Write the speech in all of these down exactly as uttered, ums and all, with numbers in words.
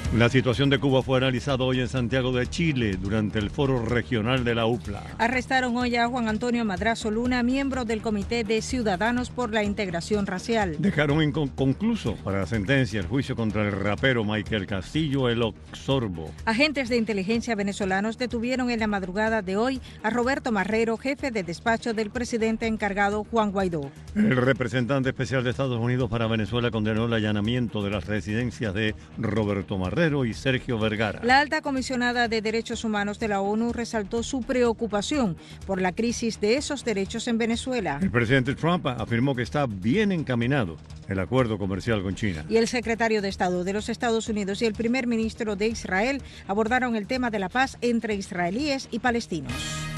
La situación de Cuba fue analizada hoy en Santiago de Chile durante el foro regional de la U P L A. Arrestaron hoy a Juan Antonio Madrazo Luna, miembro del Comité de Ciudadanos por la Integración Racial. Dejaron inconcluso para la sentencia el juicio contra el rapero Michael Castillo, el Oxorbo. Agentes de inteligencia venezolanos detuvieron en la madrugada de hoy a Roberto Marrero, jefe de despacho del presidente encargado Juan Guaidó. El representante especial de Estados Unidos para Venezuela condenó el allanamiento de las residencias de Roberto Marrero y Sergio Vergara. La alta comisionada de Derechos Humanos de la ONU resaltó su preocupación por la crisis de esos derechos en Venezuela. El presidente Trump afirmó que está bien encaminado el acuerdo comercial con China. Y el secretario de Estado de los Estados Unidos y el primer ministro de Israel abordaron el tema de la paz entre israelíes y palestinos.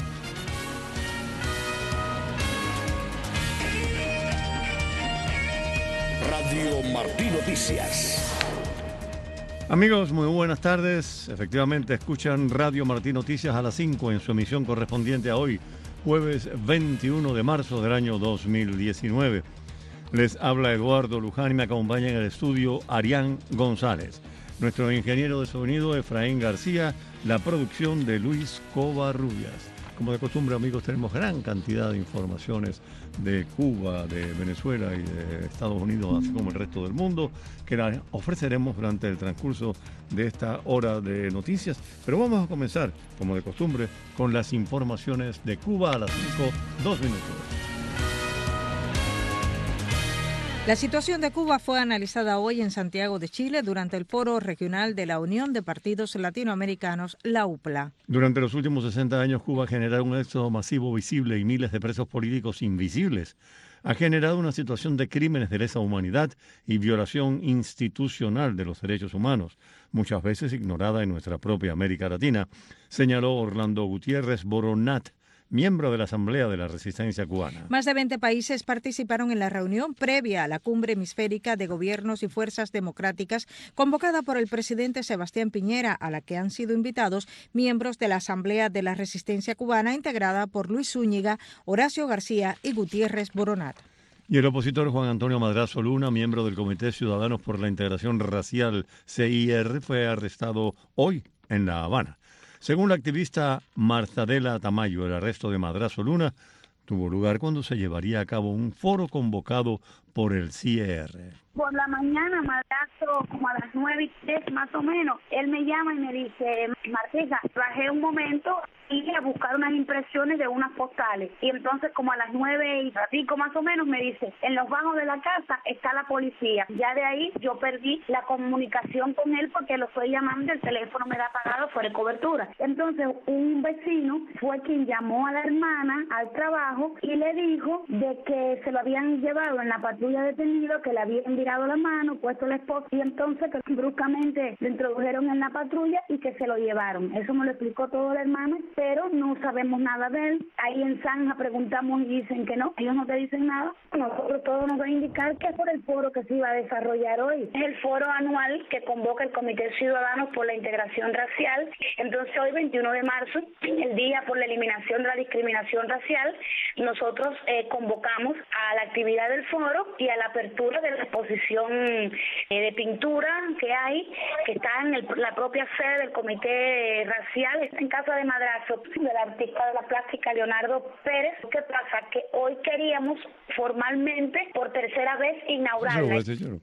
Radio Martí Noticias. Amigos, muy buenas tardes. Efectivamente, escuchan Radio Martí Noticias a las cinco en su emisión correspondiente a hoy, jueves veintiuno de marzo del año dos mil diecinueve. Les habla Eduardo Luján y me acompaña en el estudio Arián González. Nuestro ingeniero de sonido, Efraín García, la producción de Luis Covarrubias. Como de costumbre, amigos, tenemos gran cantidad de informaciones de Cuba, de Venezuela y de Estados Unidos, así como el resto del mundo, que las ofreceremos durante el transcurso de esta hora de noticias. Pero vamos a comenzar, como de costumbre, con las informaciones de Cuba a las cinco, dos minutos. La situación de Cuba fue analizada hoy en Santiago de Chile durante el foro regional de la Unión de Partidos Latinoamericanos, la U P L A. Durante los últimos sesenta años, Cuba ha generado un éxodo masivo visible y miles de presos políticos invisibles. Ha generado una situación de crímenes de lesa humanidad y violación institucional de los derechos humanos, muchas veces ignorada en nuestra propia América Latina, señaló Orlando Gutiérrez Boronat, miembro de la Asamblea de la Resistencia Cubana. Más de veinte países participaron en la reunión previa a la cumbre hemisférica de gobiernos y fuerzas democráticas convocada por el presidente Sebastián Piñera, a la que han sido invitados miembros de la Asamblea de la Resistencia Cubana integrada por Luis Zúñiga, Horacio García y Gutiérrez Boronat. Y el opositor Juan Antonio Madrazo Luna, miembro del Comité Ciudadanos por la Integración Racial, C I R, fue arrestado hoy en La Habana. Según la activista Marzadela Tamayo, el arresto de Madrazo Luna tuvo lugar cuando se llevaría a cabo un foro convocado por el C I R. Por la mañana, Madrazo, como a las nueve y tres más o menos, él me llama y me dice, Marcela, bajé un momento y a buscar unas impresiones de unas postales. Y entonces como a las nueve y cinco más o menos me dice, en los bajos de la casa está la policía. Ya de ahí yo perdí la comunicación con él porque lo estoy llamando, el teléfono me da apagado fuera de cobertura. Entonces un vecino fue quien llamó a la hermana al trabajo y le dijo de que se lo habían llevado en la patrulla detenido, que le habían virado la mano, puesto la esposa, y entonces que bruscamente lo introdujeron en la patrulla y que se lo llevaron. Eso me lo explicó todo la hermana, pero no sabemos nada de él. Ahí en Zanja preguntamos y dicen que no, ellos no te dicen nada. Nosotros todo nos va a indicar que es por el foro que se iba a desarrollar hoy. Es el foro anual que convoca el Comité Ciudadanos por la Integración Racial. Entonces hoy, veintiuno de marzo, el Día por la Eliminación de la Discriminación Racial, nosotros eh, convocamos a la actividad del foro y a la apertura de la exposición eh, de pintura que hay, que está en el, la propia sede del Comité Racial, está en casa de Madrazo, del artista de la plástica Leonardo Pérez. ¿Qué pasa? Que hoy queríamos formalmente, por tercera vez, inaugurarla.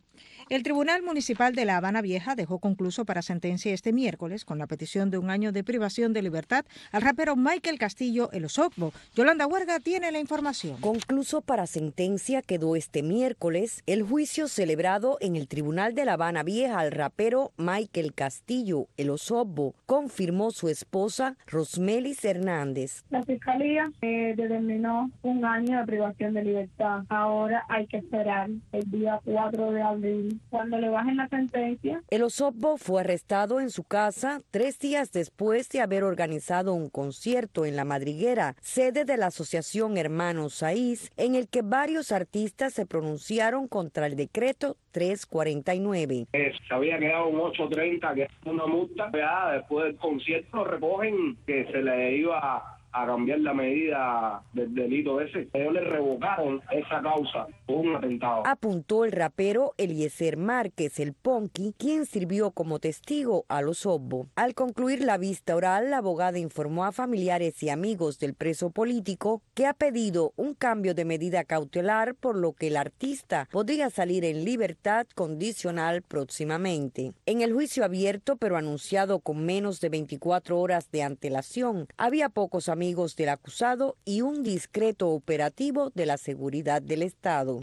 El Tribunal Municipal de La Habana Vieja dejó concluso para sentencia este miércoles, con la petición de un año de privación de libertad, al rapero Michael Castillo, el Oxorbo. Yolanda Huerga tiene la información. Concluso para sentencia quedó este miércoles el juicio celebrado en el Tribunal de La Habana Vieja al rapero Michael Castillo, el Oxorbo, confirmó su esposa Rosmelis Hernández. La Fiscalía eh, determinó un año de privación de libertad. Ahora hay que esperar el día cuatro de abril. Cuando le bajen la sentencia. El Oxorbo fue arrestado en su casa tres días después de haber organizado un concierto en La Madriguera, sede de la Asociación Hermanos Saiz, en el que varios artistas se pronunciaron contra el decreto trescientos cuarenta y nueve. Eh, se había quedado un ocho treinta, que es una multa. Ya después del concierto recogen que se le iba a cambiar la medida del delito ese. Ellos le revocaron esa causa por un atentado. Apuntó el rapero Eliezer Márquez, el Ponky, quien sirvió como testigo a los Obbo. Al concluir la vista oral, la abogada informó a familiares y amigos del preso político que ha pedido un cambio de medida cautelar, por lo que el artista podría salir en libertad condicional próximamente. En el juicio abierto, pero anunciado con menos de veinticuatro horas de antelación, había pocos amigos del acusado y un discreto operativo de la seguridad del Estado.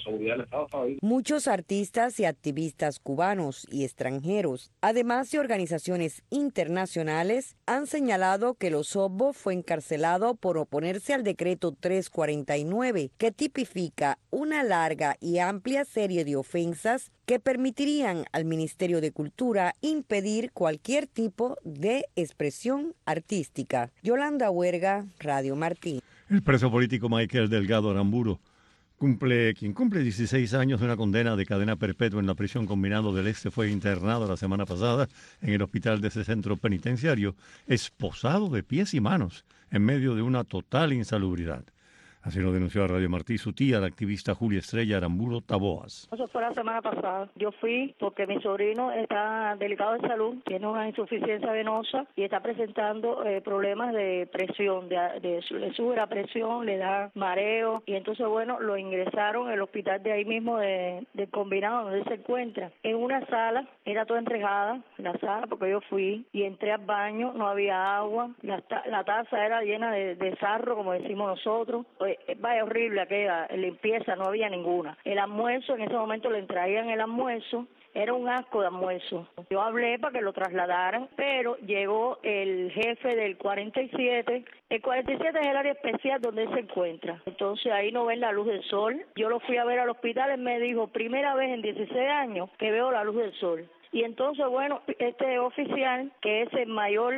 Muchos artistas y activistas cubanos y extranjeros, además de organizaciones internacionales, han señalado que Los Obbo fue encarcelado por oponerse al decreto trescientos cuarenta y nueve, que tipifica una larga y amplia serie de ofensas que permitirían al Ministerio de Cultura impedir cualquier tipo de expresión artística. Yolanda Huerga, Radio Martín. El preso político Michael Delgado Aramburu, cumple, quien cumple dieciséis años de una condena de cadena perpetua en la prisión combinado del Este, fue internado la semana pasada en el hospital de ese centro penitenciario, esposado de pies y manos, en medio de una total insalubridad. Así lo denunció a Radio Martí su tía, la activista Julia Estrella Aramburu Taboas. Eso fue la semana pasada. Yo fui porque mi sobrino está delicado de salud, tiene una insuficiencia venosa y está presentando eh, problemas de presión, de, de, le sube la presión, le da mareo y entonces, bueno, lo ingresaron al hospital de ahí mismo de, de combinado donde se encuentra. En una sala, era toda entregada, la sala, porque yo fui y entré al baño, no había agua, la, la taza era llena de, de sarro, como decimos nosotros. Vaya, horrible aquella limpieza, no había ninguna. El almuerzo, en ese momento le traían el almuerzo, era un asco de almuerzo. Yo hablé para que lo trasladaran, pero llegó el jefe del cuarenta y siete. El cuarenta y siete es el área especial donde él se encuentra. Entonces ahí no ven la luz del sol. Yo lo fui a ver al hospital, él me dijo, primera vez en dieciséis años que veo la luz del sol. Y entonces, bueno, este oficial, que es el mayor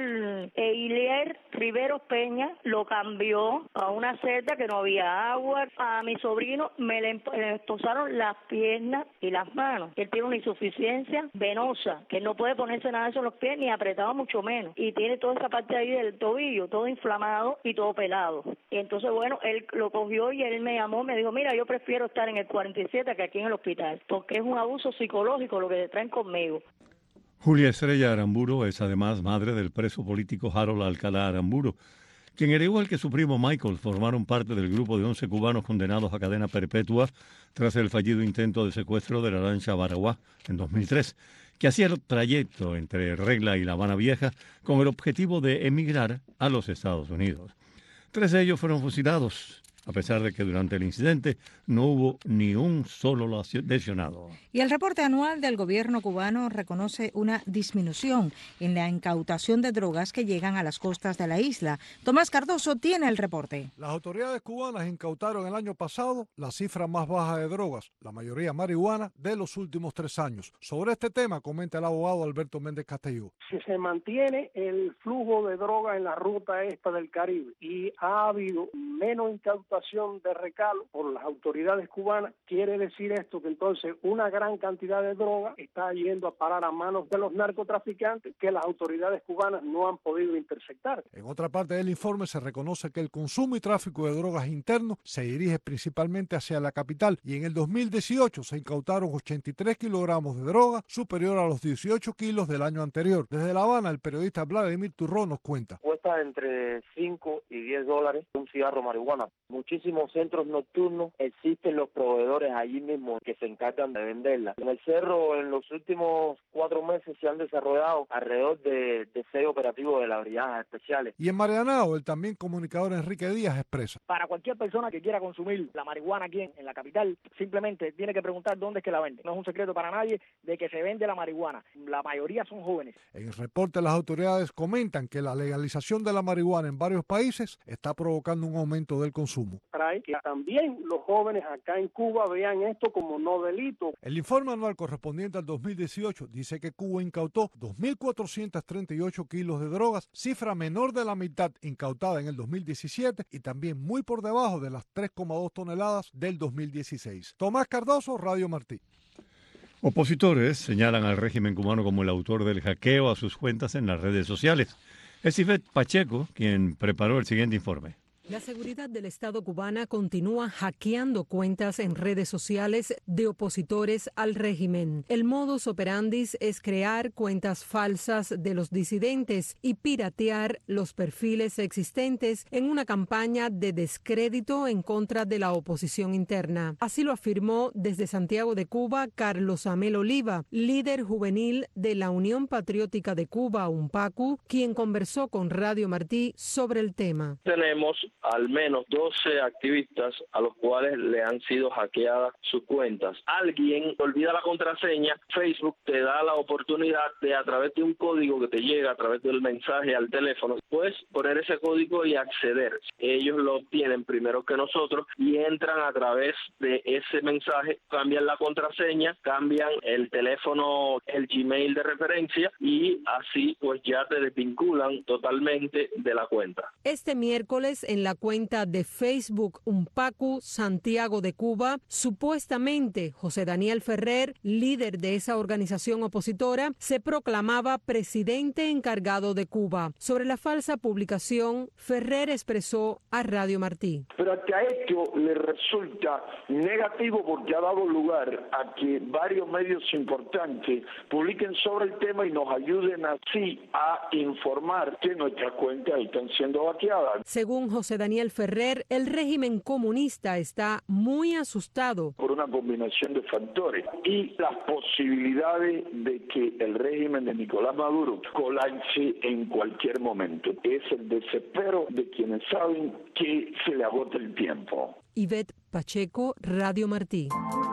Eilier Riveros Peña, lo cambió a una celda que no había agua. A mi sobrino me le esposaron las piernas y las manos. Él tiene una insuficiencia venosa, que no puede ponerse nada de eso en los pies, ni apretado mucho menos. Y tiene toda esa parte ahí del tobillo, todo inflamado y todo pelado. Y entonces, bueno, él lo cogió y él me llamó, me dijo, mira, yo prefiero estar en el cuarenta y siete que aquí en el hospital, porque es un abuso psicológico lo que traen conmigo. Julia Estrella Aramburu es además madre del preso político Harold Alcalá Aramburu, quien, al igual que su primo Michael, formaron parte del grupo de once cubanos condenados a cadena perpetua tras el fallido intento de secuestro de la lancha Baraguá en dos mil tres, que hacía el trayecto entre Regla y La Habana Vieja con el objetivo de emigrar a los Estados Unidos. Tres de ellos fueron fusilados, a pesar de que durante el incidente no hubo ni un solo lesionado. Y el reporte anual del gobierno cubano reconoce una disminución en la incautación de drogas que llegan a las costas de la isla. Tomás Cardoso tiene el reporte. Las autoridades cubanas incautaron el año pasado la cifra más baja de drogas, la mayoría marihuana, de los últimos tres años. Sobre este tema comenta el abogado Alberto Méndez Castelló. Si se mantiene el flujo de drogas en la ruta esta del Caribe y ha habido menos incautación de recalo por las autoridades cubanas, quiere decir esto que entonces una gran cantidad de droga está yendo a parar a manos de los narcotraficantes que las autoridades cubanas no han podido interceptar. En otra parte del informe se reconoce que el consumo y tráfico de drogas interno se dirige principalmente hacia la capital y en el dos mil dieciocho se incautaron ochenta y tres kilogramos de droga, superior a los dieciocho kilos del año anterior. Desde La Habana, el periodista Vladimir Turró nos cuenta. Cuesta entre cinco y diez dólares un cigarro marihuana. Muchísimos centros nocturnos, existen los proveedores allí mismo que se encargan de venderla. En el cerro, en los últimos cuatro meses se han desarrollado alrededor de, de seis operativos de las brigadas especiales. Y en Marianao, el también comunicador Enrique Díaz expresa. Para cualquier persona que quiera consumir la marihuana aquí en, en la capital, simplemente tiene que preguntar dónde es que la vende. No es un secreto para nadie de que se vende la marihuana. La mayoría son jóvenes. En el reporte, las autoridades comentan que la legalización de la marihuana en varios países está provocando un aumento del consumo. Trae que también los jóvenes acá en Cuba vean esto como no delito. El informe anual correspondiente al dos mil dieciocho dice que Cuba incautó dos mil cuatrocientos treinta y ocho kilos de drogas, cifra menor de la mitad incautada en el dos mil diecisiete y también muy por debajo de las tres coma dos toneladas del dos mil dieciséis. Tomás Cardoso, Radio Martí. Opositores señalan al régimen cubano como el autor del hackeo a sus cuentas en las redes sociales. Es Ivette Pacheco quien preparó el siguiente informe. La seguridad del Estado cubana continúa hackeando cuentas en redes sociales de opositores al régimen. El modus operandi es crear cuentas falsas de los disidentes y piratear los perfiles existentes en una campaña de descrédito en contra de la oposición interna. Así lo afirmó desde Santiago de Cuba Carlos Amel Oliva, líder juvenil de la Unión Patriótica de Cuba, UNPACU, quien conversó con Radio Martí sobre el tema. Tenemos al menos doce activistas a los cuales le han sido hackeadas sus cuentas. Alguien olvida la contraseña, Facebook te da la oportunidad de, a través de un código que te llega a través del mensaje al teléfono, pues poner ese código y acceder. Ellos lo obtienen primero que nosotros y entran a través de ese mensaje, cambian la contraseña, cambian el teléfono, el Gmail de referencia y así pues ya te desvinculan totalmente de la cuenta. Este miércoles en la cuenta de Facebook UNPACU Santiago de Cuba, supuestamente José Daniel Ferrer, líder de esa organización opositora, se proclamaba presidente encargado de Cuba. Sobre la falsa publicación, Ferrer expresó a Radio Martí. Pero a esto le resulta negativo porque ha dado lugar a que varios medios importantes publiquen sobre el tema y nos ayuden así a informar que nuestras cuentas están siendo hackeadas. Según José Daniel Ferrer, el régimen comunista está muy asustado por una combinación de factores y las posibilidades de que el régimen de Nicolás Maduro colapse en cualquier momento. Es el desespero de quienes saben que se le agota el tiempo. Ivette Pacheco, Radio Martí.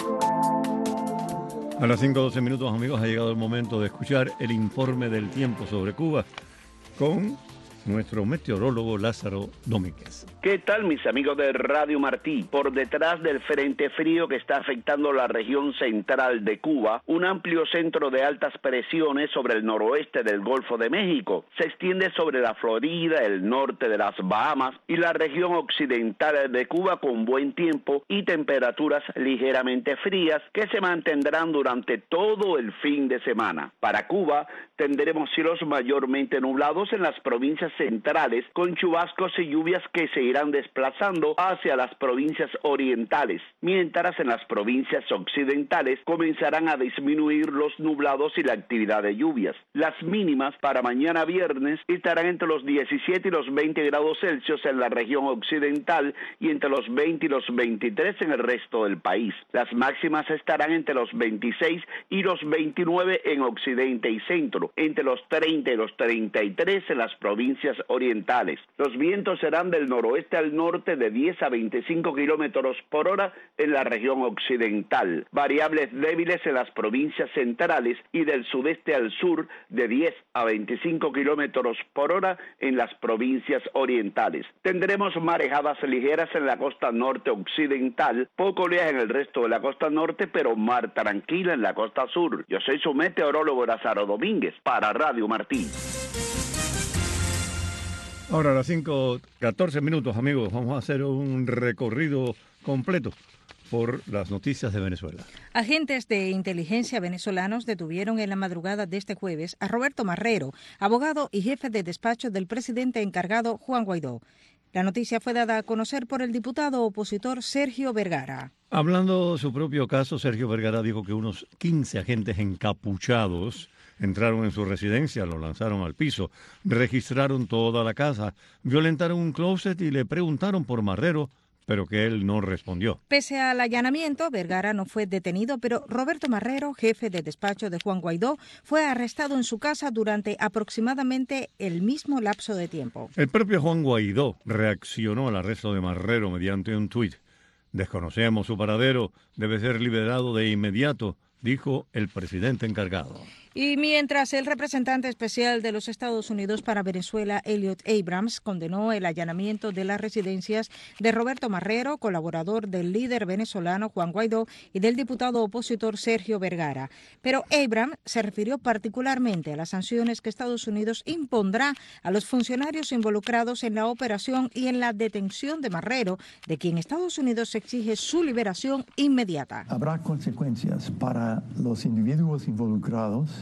A las cinco doce minutos, amigos, ha llegado el momento de escuchar el informe del tiempo sobre Cuba con nuestro meteorólogo Lázaro Domínguez. ¿Qué tal, mis amigos de Radio Martí? Por detrás del frente frío que está afectando la región central de Cuba, un amplio centro de altas presiones sobre el noroeste del Golfo de México se extiende sobre la Florida, el norte de las Bahamas y la región occidental de Cuba con buen tiempo y temperaturas ligeramente frías que se mantendrán durante todo el fin de semana. Para Cuba tendremos cielos mayormente nublados en las provincias centrales con chubascos y lluvias que se irán desplazando hacia las provincias orientales, mientras en las provincias occidentales comenzarán a disminuir los nublados y la actividad de lluvias. Las mínimas para mañana viernes estarán entre los diecisiete y los veinte grados Celsius en la región occidental y entre los veinte y los veintitrés en el resto del país. Las máximas estarán entre los veintiséis y los veintinueve en occidente y centro, entre los treinta y los treinta y tres en las provincias orientales. Los vientos serán del noroeste al norte de diez a veinticinco kilómetros por hora en la región occidental, variables débiles en las provincias centrales y del sudeste al sur de diez a veinticinco kilómetros por hora en las provincias orientales. Tendremos marejadas ligeras en la costa norte occidental, poco oleaje en el resto de la costa norte, pero mar tranquila en la costa sur. Yo soy su meteorólogo Lázaro Domínguez para Radio Martí. Ahora a las cinco catorce minutos, amigos, vamos a hacer un recorrido completo por las noticias de Venezuela. Agentes de inteligencia venezolanos detuvieron en la madrugada de este jueves a Roberto Marrero, abogado y jefe de despacho del presidente encargado Juan Guaidó. La noticia fue dada a conocer por el diputado opositor Sergio Vergara. Hablando de su propio caso, Sergio Vergara dijo que unos quince agentes encapuchados entraron en su residencia, lo lanzaron al piso, registraron toda la casa, violentaron un closet y le preguntaron por Marrero, pero que él no respondió. Pese al allanamiento, Vergara no fue detenido, pero Roberto Marrero, jefe de despacho de Juan Guaidó, fue arrestado en su casa durante aproximadamente el mismo lapso de tiempo. El propio Juan Guaidó reaccionó al arresto de Marrero mediante un tuit. Desconocemos su paradero, debe ser liberado de inmediato, dijo el presidente encargado. Y mientras el representante especial de los Estados Unidos para Venezuela, Elliot Abrams, condenó el allanamiento de las residencias de Roberto Marrero, colaborador del líder venezolano Juan Guaidó y del diputado opositor Sergio Vergara. Pero Abrams se refirió particularmente a las sanciones que Estados Unidos impondrá a los funcionarios involucrados en la operación y en la detención de Marrero, de quien Estados Unidos exige su liberación inmediata. Habrá consecuencias para los individuos involucrados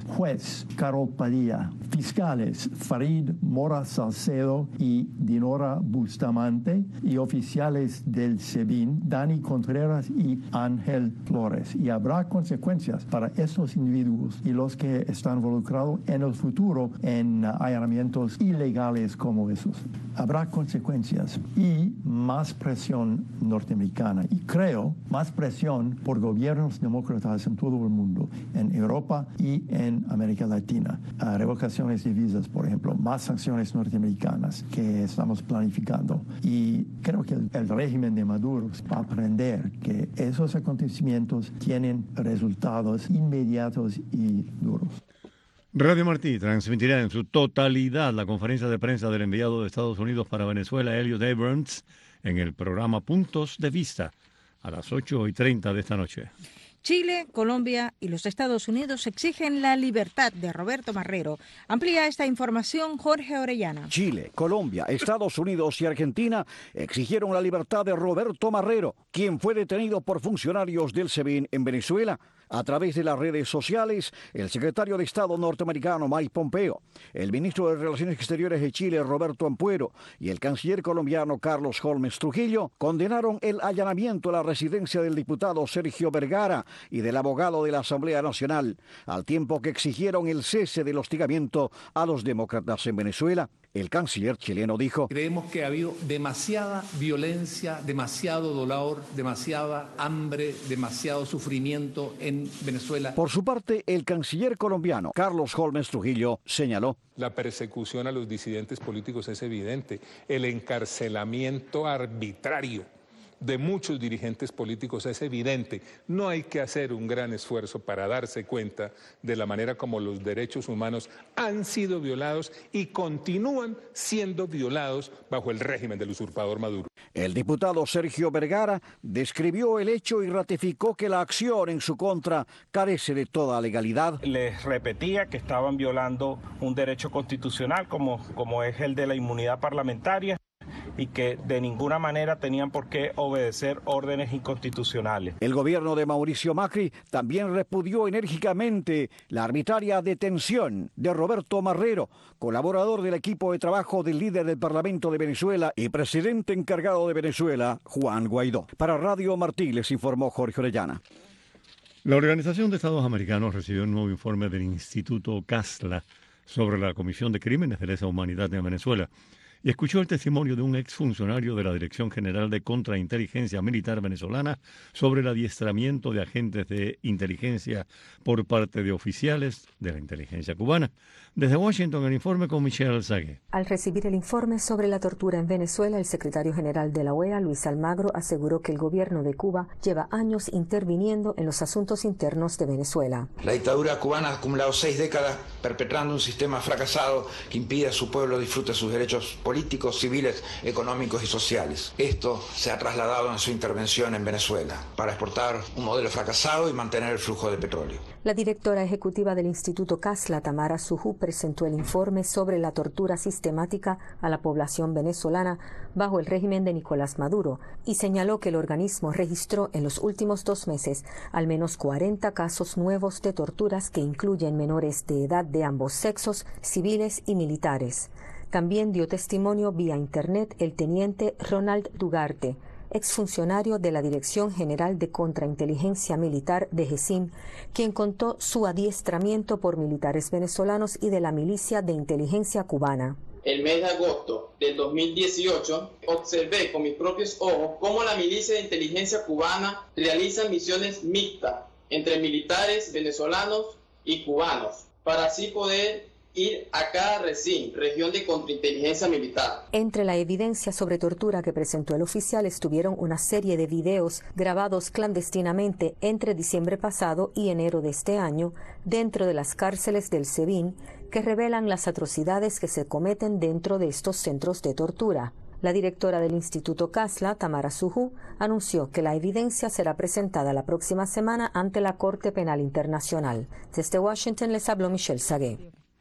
juez Carol Padilla, fiscales Farid Mora Salcedo y Dinora Bustamante, y oficiales del SEBIN, Dani Contreras y Ángel Flores. Y habrá consecuencias para estos individuos y los que están involucrados en el futuro en allanamientos ilegales como esos. Habrá consecuencias y más presión norteamericana. Y creo más presión por gobiernos demócratas en todo el mundo, en Europa y en América Latina. Uh, revocaciones de visas, por ejemplo, más sanciones norteamericanas que estamos planificando. Y creo que el, el régimen de Maduro va a aprender que esos acontecimientos tienen resultados inmediatos y duros. Radio Martí transmitirá en su totalidad la conferencia de prensa del enviado de Estados Unidos para Venezuela, Elliot Abrams, en el programa Puntos de Vista, a las ocho y treinta de esta noche. Chile, Colombia y los Estados Unidos exigen la libertad de Roberto Marrero. Amplía esta información Jorge Orellana. Chile, Colombia, Estados Unidos y Argentina exigieron la libertad de Roberto Marrero, quien fue detenido por funcionarios del SEBIN en Venezuela. A través de las redes sociales, el secretario de Estado norteamericano Mike Pompeo, el ministro de Relaciones Exteriores de Chile Roberto Ampuero y el canciller colombiano Carlos Holmes Trujillo condenaron el allanamiento a la residencia del diputado Sergio Vergara y del abogado de la Asamblea Nacional, al tiempo que exigieron el cese del hostigamiento a los demócratas en Venezuela. El canciller chileno dijo: creemos que ha habido demasiada violencia, demasiado dolor, demasiada hambre, demasiado sufrimiento en Venezuela. Por su parte, el canciller colombiano Carlos Holmes Trujillo señaló: la persecución a los disidentes políticos es evidente, el encarcelamiento arbitrario de muchos dirigentes políticos es evidente. No hay que hacer un gran esfuerzo para darse cuenta de la manera como los derechos humanos han sido violados y continúan siendo violados bajo el régimen del usurpador Maduro. El diputado Sergio Vergara describió el hecho y ratificó que la acción en su contra carece de toda legalidad. Les repetía que estaban violando un derecho constitucional como, como es el de la inmunidad parlamentaria, y que de ninguna manera tenían por qué obedecer órdenes inconstitucionales. El gobierno de Mauricio Macri también repudió enérgicamente la arbitraria detención de Roberto Marrero, colaborador del equipo de trabajo del líder del Parlamento de Venezuela y presidente encargado de Venezuela, Juan Guaidó. Para Radio Martí les informó Jorge Orellana. La Organización de Estados Americanos recibió un nuevo informe del Instituto CASLA sobre la Comisión de Crímenes de Lesa Humanidad en Venezuela y escuchó el testimonio de un exfuncionario de la Dirección General de Contrainteligencia Militar venezolana sobre el adiestramiento de agentes de inteligencia por parte de oficiales de la inteligencia cubana. Desde Washington, el informe con Michelle Sague. Al recibir el informe sobre la tortura en Venezuela, el secretario general de la O E A, Luis Almagro, aseguró que el gobierno de Cuba lleva años interviniendo en los asuntos internos de Venezuela. La dictadura cubana ha acumulado seis décadas perpetrando un sistema fracasado que impide a su pueblo disfrutar sus derechos políticos, civiles, económicos y sociales. Esto se ha trasladado en su intervención en Venezuela para exportar un modelo fracasado y mantener el flujo de petróleo. La directora ejecutiva del Instituto CASLA, Tamara Sujú, presentó el informe sobre la tortura sistemática a la población venezolana bajo el régimen de Nicolás Maduro y señaló que el organismo registró en los últimos dos meses al menos cuarenta casos nuevos de torturas que incluyen menores de edad de ambos sexos, civiles y militares. También dio testimonio vía internet el teniente Ronald Dugarte, exfuncionario de la Dirección General de Contrainteligencia Militar de GESIM, quien contó su adiestramiento por militares venezolanos y de la milicia de inteligencia cubana. El mes de agosto del dos mil dieciocho observé con mis propios ojos cómo la milicia de inteligencia cubana realiza misiones mixtas entre militares venezolanos y cubanos para así poder ir a cada RECIM, región de contrainteligencia militar. Entre la evidencia sobre tortura que presentó el oficial estuvieron una serie de videos grabados clandestinamente entre diciembre pasado y enero de este año dentro de las cárceles del SEBIN que revelan las atrocidades que se cometen dentro de estos centros de tortura. La directora del Instituto CASLA, Tamara Sujú, anunció que la evidencia será presentada la próxima semana ante la Corte Penal Internacional. Desde Washington les habló Michelle Sagué.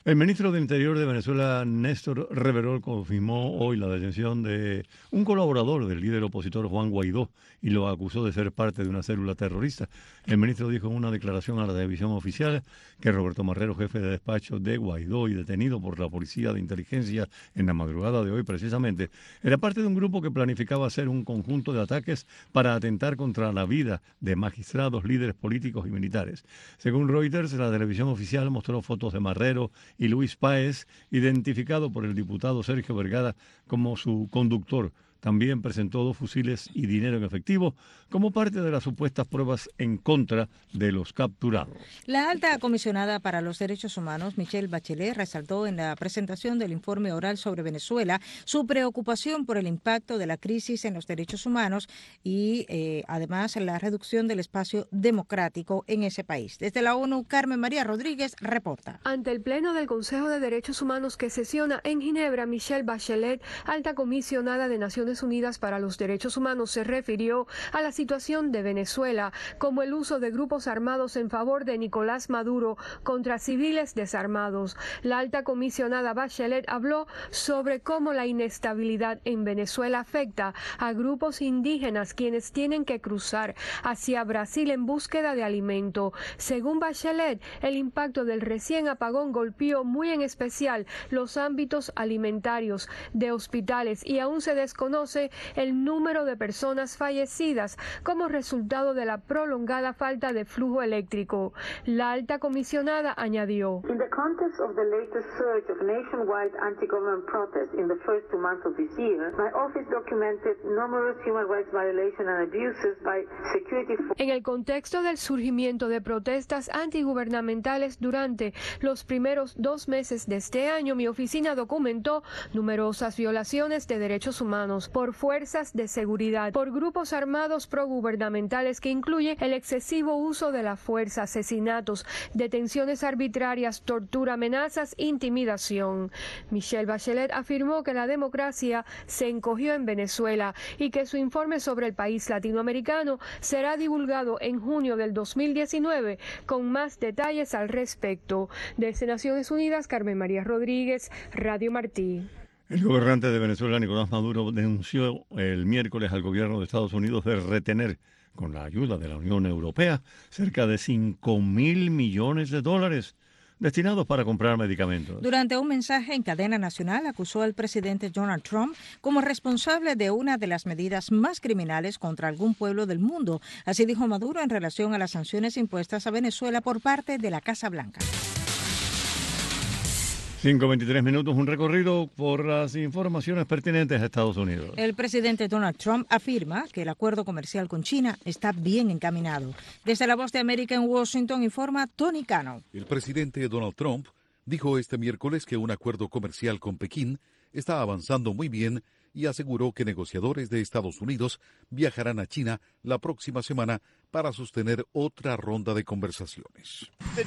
El ministro de Interior de Venezuela, Néstor Reverol, confirmó hoy la detención de un colaborador del líder opositor Juan Guaidó y lo acusó de ser parte de una célula terrorista. El ministro dijo en una declaración a la televisión oficial que Roberto Marrero, jefe de despacho de Guaidó y detenido por la Policía de Inteligencia en la madrugada de hoy precisamente, era parte de un grupo que planificaba hacer un conjunto de ataques para atentar contra la vida de magistrados, líderes políticos y militares. Según Reuters, la televisión oficial mostró fotos de Marrero y Luis Páez, identificado por el diputado Sergio Vergara como su conductor. También presentó dos fusiles y dinero en efectivo como parte de las supuestas pruebas en contra de los capturados. La alta comisionada para los derechos humanos, Michelle Bachelet, resaltó en la presentación del informe oral sobre Venezuela su preocupación por el impacto de la crisis en los derechos humanos y eh, además la reducción del espacio democrático en ese país. Desde la ONU, Carmen María Rodríguez reporta. Ante el Pleno del Consejo de Derechos Humanos que sesiona en Ginebra, Michelle Bachelet, alta comisionada de Naciones Unidas para los Derechos Humanos, se refirió a la situación de Venezuela, como el uso de grupos armados en favor de Nicolás Maduro contra civiles desarmados. La alta comisionada Bachelet habló sobre cómo la inestabilidad en Venezuela afecta a grupos indígenas quienes tienen que cruzar hacia Brasil en búsqueda de alimento. Según Bachelet, el impacto del recién apagón golpeó muy en especial los ámbitos alimentarios, de hospitales, y aún se desconoce el número de personas fallecidas como resultado de la prolongada falta de flujo eléctrico. La alta comisionada añadió: In the context of the latest surge of nationwide anti-government protests in the first two months of this year, my office documented numerous human rights violations and abuses by security forces. En el contexto del surgimiento de protestas antigubernamentales durante los primeros dos meses de este año, mi oficina documentó numerosas violaciones de derechos humanos por fuerzas de seguridad, por grupos armados progubernamentales, que incluye el excesivo uso de la fuerza, asesinatos, detenciones arbitrarias, tortura, amenazas, intimidación. Michelle Bachelet afirmó que la democracia se encogió en Venezuela y que su informe sobre el país latinoamericano será divulgado en junio del dos mil diecinueve con más detalles al respecto. Desde Naciones Unidas, Carmen María Rodríguez, Radio Martí. El gobernante de Venezuela, Nicolás Maduro, denunció el miércoles al gobierno de Estados Unidos de retener, con la ayuda de la Unión Europea, cerca de cinco mil millones de dólares destinados para comprar medicamentos. Durante un mensaje en cadena nacional, acusó al presidente Donald Trump como responsable de una de las medidas más criminales contra algún pueblo del mundo. Así dijo Maduro en relación a las sanciones impuestas a Venezuela por parte de la Casa Blanca. cinco veintitrés minutos, un recorrido por las informaciones pertinentes a Estados Unidos. El presidente Donald Trump afirma que el acuerdo comercial con China está bien encaminado. Desde La Voz de América en Washington informa Tony Cano. El presidente Donald Trump dijo este miércoles que un acuerdo comercial con Pekín está avanzando muy bien y aseguró que negociadores de Estados Unidos viajarán a China la próxima semana para sostener otra ronda de conversaciones.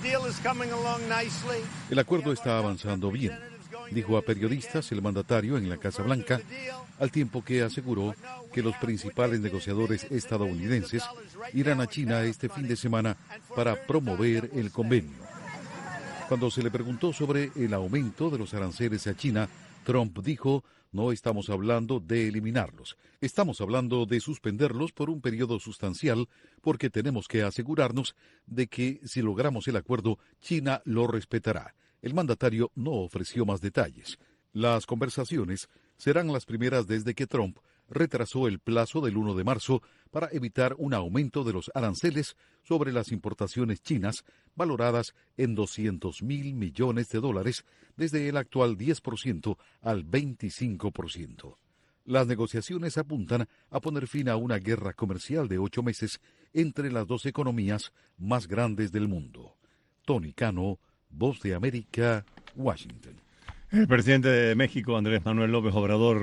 El acuerdo está avanzando bien, dijo a periodistas el mandatario en la Casa Blanca, al tiempo que aseguró que los principales negociadores estadounidenses irán a China este fin de semana para promover el convenio. Cuando se le preguntó sobre el aumento de los aranceles a China, Trump dijo: no estamos hablando de eliminarlos, estamos hablando de suspenderlos por un periodo sustancial porque tenemos que asegurarnos de que si logramos el acuerdo, China lo respetará. El mandatario no ofreció más detalles. Las conversaciones serán las primeras desde que Trump retrasó el plazo del primero de marzo para evitar un aumento de los aranceles sobre las importaciones chinas valoradas en doscientos mil millones de dólares desde el actual diez por ciento al veinticinco por ciento. Las negociaciones apuntan a poner fin a una guerra comercial de ocho meses entre las dos economías más grandes del mundo. Tony Cano, Voz de América, Washington. El presidente de México, Andrés Manuel López Obrador,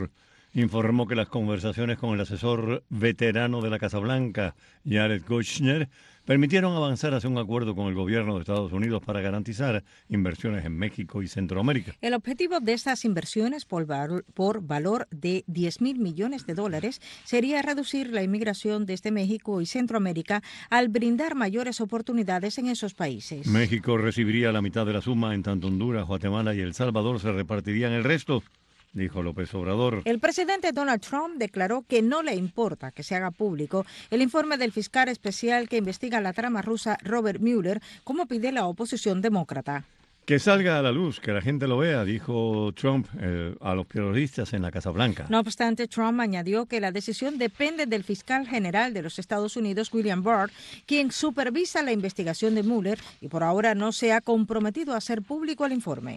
informó que las conversaciones con el asesor veterano de la Casa Blanca, Jared Kushner, permitieron avanzar hacia un acuerdo con el gobierno de Estados Unidos para garantizar inversiones en México y Centroamérica. El objetivo de estas inversiones por, val- por valor de diez mil millones de dólares sería reducir la inmigración desde México y Centroamérica al brindar mayores oportunidades en esos países. México recibiría la mitad de la suma, en tanto Honduras, Guatemala y El Salvador se repartirían el resto, dijo López Obrador. El presidente Donald Trump declaró que no le importa que se haga público el informe del fiscal especial que investiga la trama rusa Robert Mueller, como pide la oposición demócrata. Que salga a la luz, que la gente lo vea, dijo Trump eh, a los periodistas en la Casa Blanca. No obstante, Trump añadió que la decisión depende del fiscal general de los Estados Unidos, William Barr, quien supervisa la investigación de Mueller y por ahora no se ha comprometido a hacer público el informe.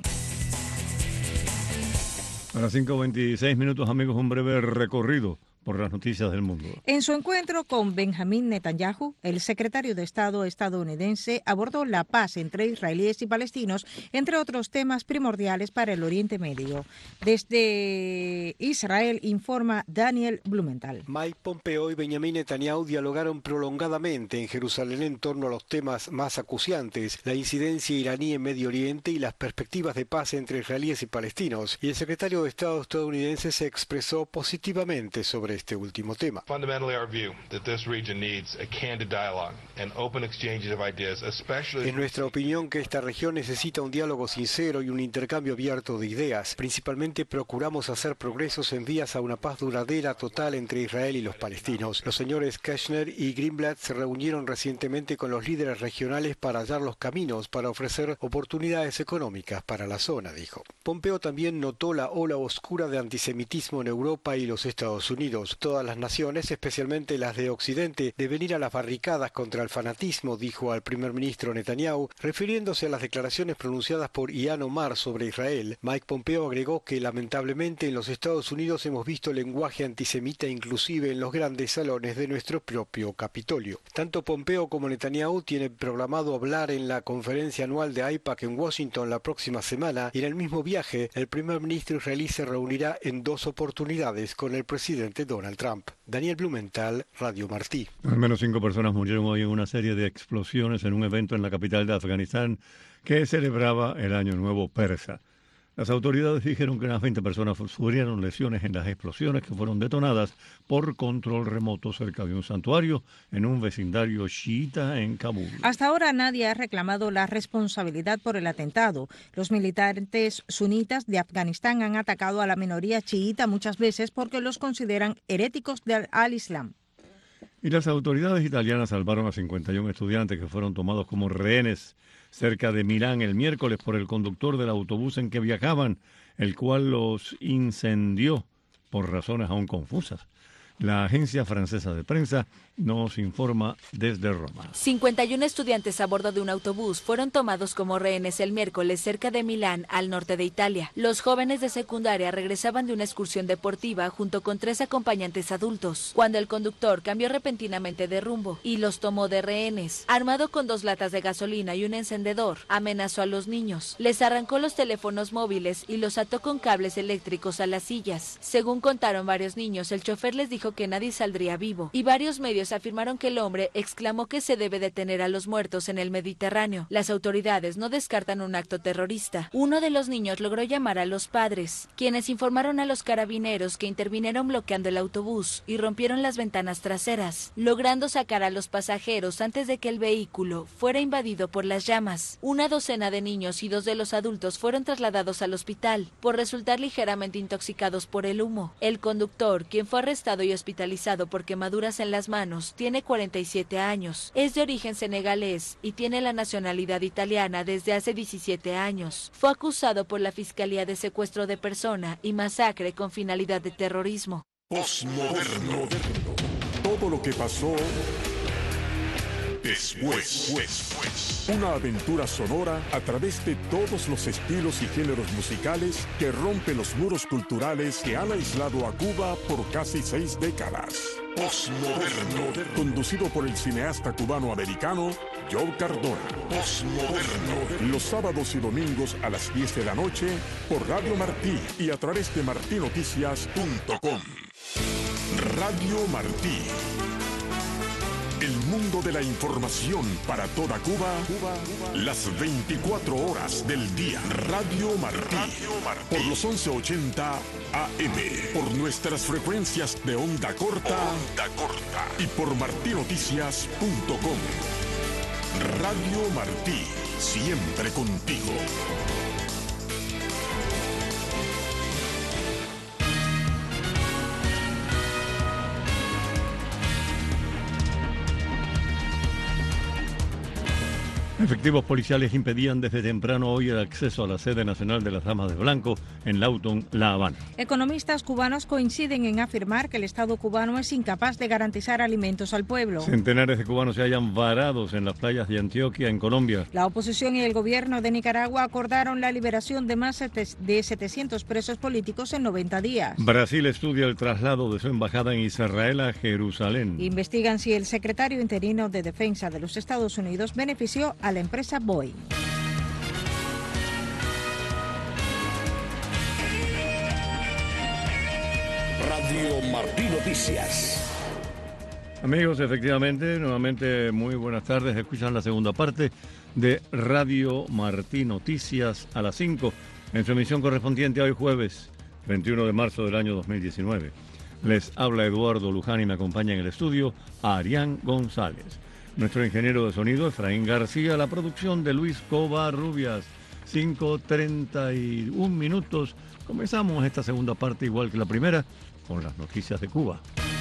A las cinco veintiséis minutos, amigos, un breve recorrido por las noticias del mundo. En su encuentro con Benjamín Netanyahu, el secretario de Estado estadounidense abordó la paz entre israelíes y palestinos, entre otros temas primordiales para el Oriente Medio. Desde Israel informa Daniel Blumenthal. Mike Pompeo y Benjamín Netanyahu dialogaron prolongadamente en Jerusalén en torno a los temas más acuciantes, la incidencia iraní en Medio Oriente y las perspectivas de paz entre israelíes y palestinos. Y el secretario de Estado estadounidense se expresó positivamente sobre este último tema. Es nuestra opinión que esta región necesita un diálogo sincero y un intercambio abierto de ideas. Principalmente procuramos hacer progresos en vías a una paz duradera total entre Israel y los palestinos. Los señores Kushner y Greenblatt se reunieron recientemente con los líderes regionales para hallar los caminos para ofrecer oportunidades económicas para la zona, dijo. Pompeo también notó la ola oscura de antisemitismo en Europa y los Estados Unidos. Todas las naciones, especialmente las de Occidente, deben ir a las barricadas contra el fanatismo, dijo al primer ministro Netanyahu, refiriéndose a las declaraciones pronunciadas por Ilhan Omar sobre Israel. Mike Pompeo agregó que lamentablemente en los Estados Unidos hemos visto lenguaje antisemita inclusive en los grandes salones de nuestro propio Capitolio. Tanto Pompeo como Netanyahu tienen programado hablar en la conferencia anual de AIPAC en Washington la próxima semana, y en el mismo viaje el primer ministro israelí se reunirá en dos oportunidades con el presidente Donald Trump. Daniel Blumenthal, Radio Martí. Al menos cinco personas murieron hoy en una serie de explosiones en un evento en la capital de Afganistán que celebraba el Año Nuevo Persa. Las autoridades dijeron que unas veinte personas sufrieron lesiones en las explosiones que fueron detonadas por control remoto cerca de un santuario en un vecindario chiita en Kabul. Hasta ahora nadie ha reclamado la responsabilidad por el atentado. Los militantes sunitas de Afganistán han atacado a la minoría chiita muchas veces porque los consideran heréticos del al-Islam. Y las autoridades italianas salvaron a cincuenta y uno estudiantes que fueron tomados como rehenes cerca de Milán el miércoles por el conductor del autobús en que viajaban, el cual los incendió por razones aún confusas. La agencia francesa de prensa nos informa desde Roma. cincuenta y uno estudiantes a bordo de un autobús fueron tomados como rehenes el miércoles cerca de Milán, al norte de Italia. Los jóvenes de secundaria regresaban de una excursión deportiva junto con tres acompañantes adultos, cuando el conductor cambió repentinamente de rumbo y los tomó de rehenes. Armado con dos latas de gasolina y un encendedor, amenazó a los niños. Les arrancó los teléfonos móviles y los ató con cables eléctricos a las sillas. Según contaron varios niños, el chofer les dijo que nadie saldría vivo, y varios medios afirmaron que el hombre exclamó que se debe detener a los muertos en el Mediterráneo. Las autoridades no descartan un acto terrorista. Uno de los niños logró llamar a los padres, quienes informaron a los carabineros que intervinieron bloqueando el autobús y rompieron las ventanas traseras, logrando sacar a los pasajeros antes de que el vehículo fuera invadido por las llamas. Una docena de niños y dos de los adultos fueron trasladados al hospital por resultar ligeramente intoxicados por el humo. El conductor, quien fue arrestado y hospitalizado por quemaduras en las manos, tiene cuarenta y siete años. Es de origen senegalés y tiene la nacionalidad italiana desde hace diecisiete años. Fue acusado por la Fiscalía de secuestro de persona y masacre con finalidad de terrorismo. Postmoderno. Todo lo que pasó después. después. Una aventura sonora a través de todos los estilos y géneros musicales que rompen los muros culturales que han aislado a Cuba por casi seis décadas. Postmoderno. Conducido por el cineasta cubano-americano Joe Cardona. Postmoderno. Los sábados y domingos a las diez de la noche por Radio Martí y a través de martí noticias punto com. Radio Martí. El mundo de la información para toda Cuba, Cuba, Cuba, las veinticuatro horas del día. Radio Martí, Radio Martí. Por los once ochenta A M, por nuestras frecuencias de onda corta, onda corta y por martí noticias punto com. Radio Martí, siempre contigo. Efectivos policiales impedían desde temprano hoy el acceso a la sede nacional de las Damas de Blanco en Lawton, La Habana. Economistas cubanos coinciden en afirmar que el Estado cubano es incapaz de garantizar alimentos al pueblo. Centenares de cubanos se hallan varados en las playas de Antioquia, en Colombia. La oposición y el gobierno de Nicaragua acordaron la liberación de más de setecientos presos políticos en noventa días. Brasil estudia el traslado de su embajada en Israel a Jerusalén. Investigan si el secretario interino de Defensa de los Estados Unidos benefició a la empresa Boeing. Radio Martí Noticias. Amigos, efectivamente, nuevamente muy buenas tardes. Escuchan la segunda parte de Radio Martí Noticias a las cinco en su emisión correspondiente a hoy jueves veintiuno de marzo del año dos mil diecinueve. Les habla Eduardo Luján y me acompaña en el estudio Arián González. Nuestro ingeniero de sonido, Efraín García, la producción de Luis Covarrubias. cinco treinta y un minutos. Comenzamos esta segunda parte, igual que la primera, con las noticias de Cuba.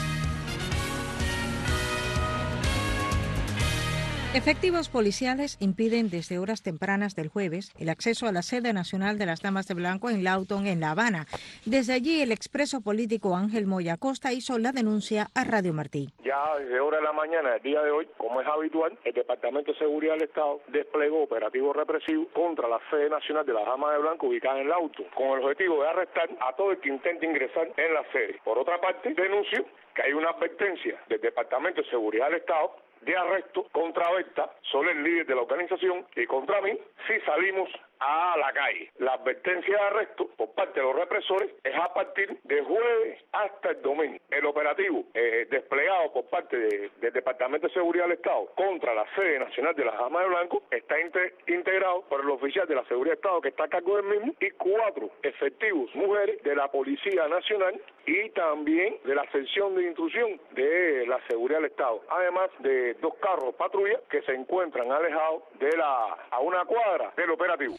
Efectivos policiales impiden desde horas tempranas del jueves el acceso a la sede nacional de las Damas de Blanco en Lawton, en La Habana. Desde allí, el expreso político Ángel Moya Costa hizo la denuncia a Radio Martí. Ya desde horas de la mañana del día de hoy, como es habitual, el Departamento de Seguridad del Estado desplegó operativo represivo contra la sede nacional de las Damas de Blanco ubicada en Lawton, con el objetivo de arrestar a todo el que intente ingresar en la sede. Por otra parte, denunció que hay una advertencia del Departamento de Seguridad del Estado de arresto contra Berta, Sol, el líder de la organización, y contra mí si salimos a la calle. La advertencia de arresto por parte de los represores es a partir de jueves hasta el domingo. El operativo eh, desplegado por parte de, del Departamento de Seguridad del Estado contra la sede nacional de las Damas de Blanco está inte, integrado por el oficial de la Seguridad del Estado que está a cargo del mismo y cuatro efectivos mujeres de la Policía Nacional y también de la sección de instrucción de la Seguridad del Estado, además de dos carros patrulla que se encuentran alejados de la a una cuadra del operativo.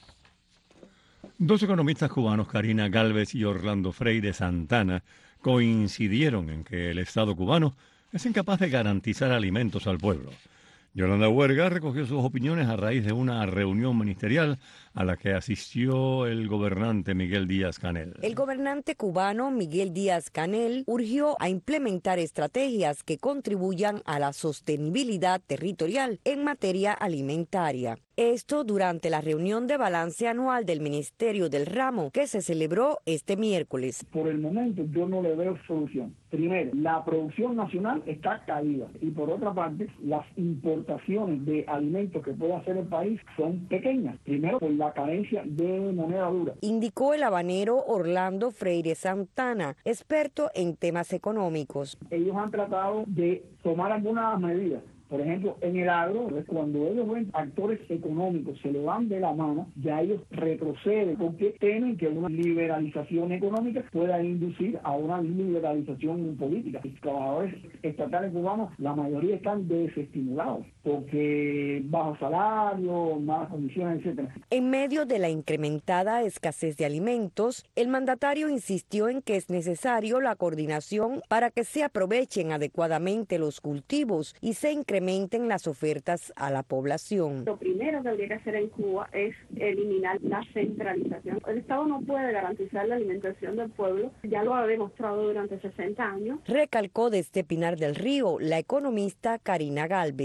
Dos economistas cubanos, Karina Gálvez y Orlando Freire Santana, coincidieron en que el Estado cubano es incapaz de garantizar alimentos al pueblo. Yolanda Huerga recogió sus opiniones a raíz de una reunión ministerial a la que asistió el gobernante Miguel Díaz-Canel. El gobernante cubano Miguel Díaz-Canel urgió a implementar estrategias que contribuyan a la sostenibilidad territorial en materia alimentaria. Esto durante la reunión de balance anual del Ministerio del Ramo que se celebró este miércoles. Por el momento yo no le veo solución. Primero, la producción nacional está caída y por otra parte, las importaciones de alimentos que puede hacer el país son pequeñas. Primero, por la carencia de moneda dura. Indicó el habanero Orlando Freire Santana, experto en temas económicos. Ellos han tratado de tomar algunas medidas. Por ejemplo, en el agro, cuando ellos ven actores económicos se le van de la mano, ya ellos retroceden porque temen que una liberalización económica pueda inducir a una liberalización política. Los trabajadores estatales cubanos, la mayoría están desestimulados porque bajo salario, malas condiciones, etcétera. En medio de la incrementada escasez de alimentos, el mandatario insistió en que es necesario la coordinación para que se aprovechen adecuadamente los cultivos y se incrementen las ofertas a la población. Lo primero que habría que hacer en Cuba es eliminar la centralización. El Estado no puede garantizar la alimentación del pueblo, ya lo ha demostrado durante sesenta años. Recalcó desde Pinar del Río la economista Karina Gálvez. Solamente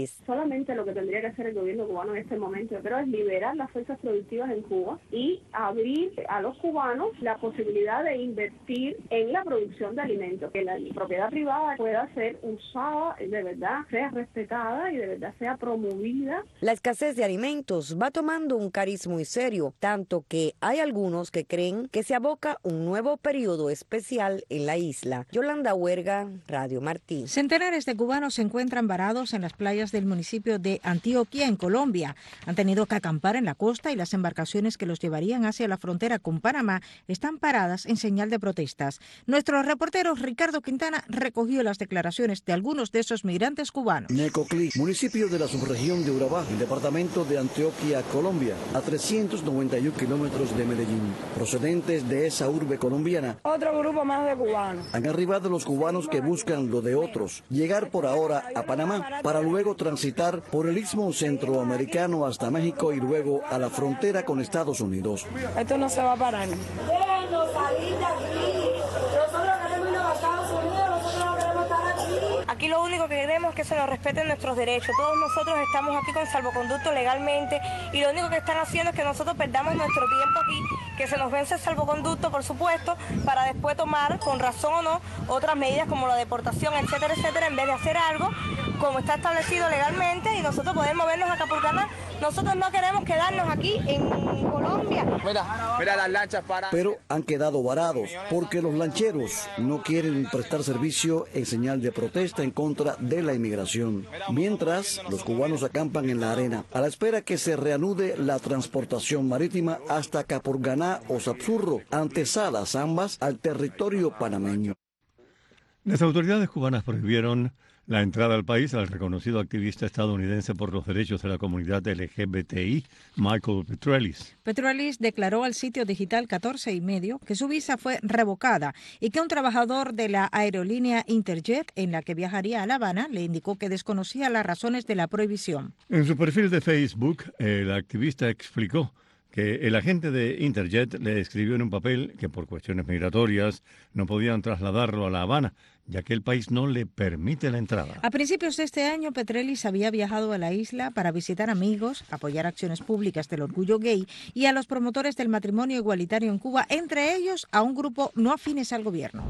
Definitivamente lo que tendría que hacer el gobierno cubano en este momento, yo creo, es liberar las fuerzas productivas en Cuba y abrir a los cubanos la posibilidad de invertir en la producción de alimentos, que la propiedad privada pueda ser usada, de verdad sea respetada y de verdad sea promovida. La escasez de alimentos va tomando un cariz muy serio, tanto que hay algunos que creen que se aboca un nuevo periodo especial en la isla. Yolanda Huerga, Radio Martí. Centenares de cubanos se encuentran varados en las playas del municipio de Antioquia, en Colombia. Han tenido que acampar en la costa y las embarcaciones que los llevarían hacia la frontera con Panamá están paradas en señal de protestas. Nuestro reportero Ricardo Quintana recogió las declaraciones de algunos de esos migrantes cubanos. Necoclí, municipio de la subregión de Urabá, el departamento de Antioquia, Colombia, a trescientos noventa y uno kilómetros de Medellín. Procedentes de esa urbe colombiana, otro grupo más de cubanos. Han arribado los cubanos que buscan lo de otros, llegar por ahora a Panamá, para luego transitar por el istmo centroamericano hasta México y luego a la frontera con Estados Unidos. Esto no se va a parar. Déjenos salir de aquí. Nosotros queremos ir a Estados Unidos, nosotros no queremos estar aquí. Aquí lo único que queremos es que se nos respeten nuestros derechos. Todos nosotros estamos aquí con salvoconducto legalmente y lo único que están haciendo es que nosotros perdamos nuestro tiempo aquí, que se nos vence el salvoconducto, por supuesto, para después tomar, con razón o no, otras medidas como la deportación, etcétera, etcétera, en vez de hacer algo como está establecido legalmente y nosotros poder movernos a Capurganá. Nosotros no queremos quedarnos aquí en Colombia. Mira, mira las lanchas para... Pero han quedado varados porque los lancheros no quieren prestar servicio en señal de protesta en contra de la inmigración. Mientras, los cubanos acampan en la arena a la espera que se reanude la transportación marítima hasta Capurganá o Sapsurro, antesadas ambas al territorio panameño. Las autoridades cubanas prohibieron la entrada al país al reconocido activista estadounidense por los derechos de la comunidad L G B T I, Michael Petrelis. Petrelis declaró al sitio digital catorce y medio que su visa fue revocada y que un trabajador de la aerolínea Interjet, en la que viajaría a La Habana, le indicó que desconocía las razones de la prohibición. En su perfil de Facebook, el activista explicó que el agente de Interjet le escribió en un papel que por cuestiones migratorias no podían trasladarlo a La Habana, ya que el país no le permite la entrada. A principios de este año, Petrelis había viajado a la isla para visitar amigos, apoyar acciones públicas del orgullo gay y a los promotores del matrimonio igualitario en Cuba, entre ellos a un grupo no afines al gobierno.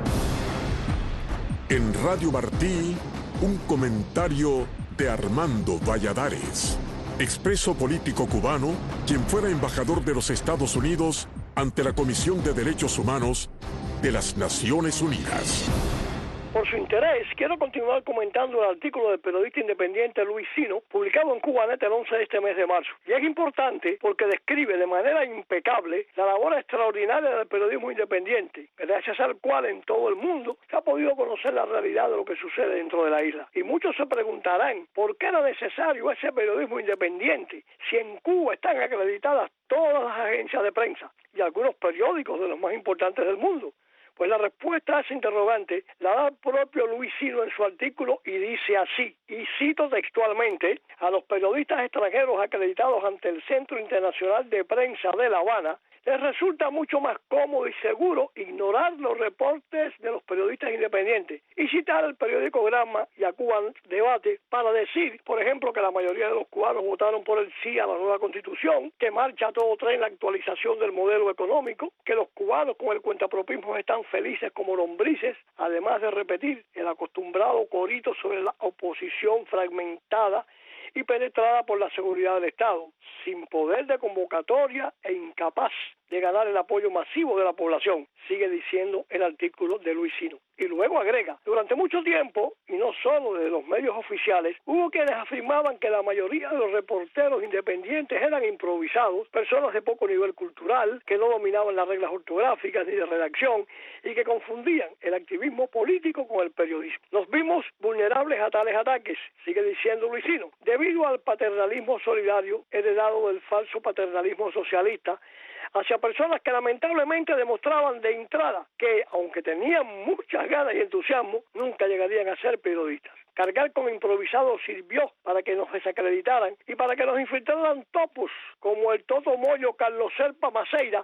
En Radio Martí, un comentario de Armando Valladares, expreso político cubano, quien fuera embajador de los Estados Unidos ante la Comisión de Derechos Humanos de las Naciones Unidas. Por su interés, quiero continuar comentando el artículo del periodista independiente Luis Sino, publicado en Cubanet el once de este mes de marzo. Y es importante porque describe de manera impecable la labor extraordinaria del periodismo independiente, gracias al cual en todo el mundo se ha podido conocer la realidad de lo que sucede dentro de la isla. Y muchos se preguntarán, ¿por qué era necesario ese periodismo independiente si en Cuba están acreditadas todas las agencias de prensa y algunos periódicos de los más importantes del mundo? Pues la respuesta a ese interrogante la da el propio Luis Sino en su artículo y dice así, y cito textualmente: a los periodistas extranjeros acreditados ante el Centro Internacional de Prensa de La Habana les resulta mucho más cómodo y seguro ignorar los reportes de los periodistas independientes y citar el periódico Granma y a Cuban Debate para decir, por ejemplo, que la mayoría de los cubanos votaron por el sí a la nueva Constitución, que marcha a todo tren la actualización del modelo económico, que los cubanos con el cuentapropismo están felices como lombrices, además de repetir el acostumbrado corito sobre la oposición fragmentada y penetrada por la seguridad del Estado, sin poder de convocatoria e incapaz de ganar el apoyo masivo de la población, sigue diciendo el artículo de Luis Sino. Y luego agrega, durante mucho tiempo, y no solo de los medios oficiales, hubo quienes afirmaban que la mayoría de los reporteros independientes eran improvisados, personas de poco nivel cultural, que no dominaban las reglas ortográficas ni de redacción, y que confundían el activismo político con el periodismo. Nos vimos vulnerables a tales ataques, sigue diciendo Luis Sino, debido al paternalismo solidario heredado del falso paternalismo socialista, hacia personas que lamentablemente demostraban de entrada que, aunque tenían muchas ganas y entusiasmo, nunca llegarían a ser periodistas. Cargar con improvisados sirvió para que nos desacreditaran y para que nos infiltraran topos como el Toto Moyo Carlos Serpa Maceira,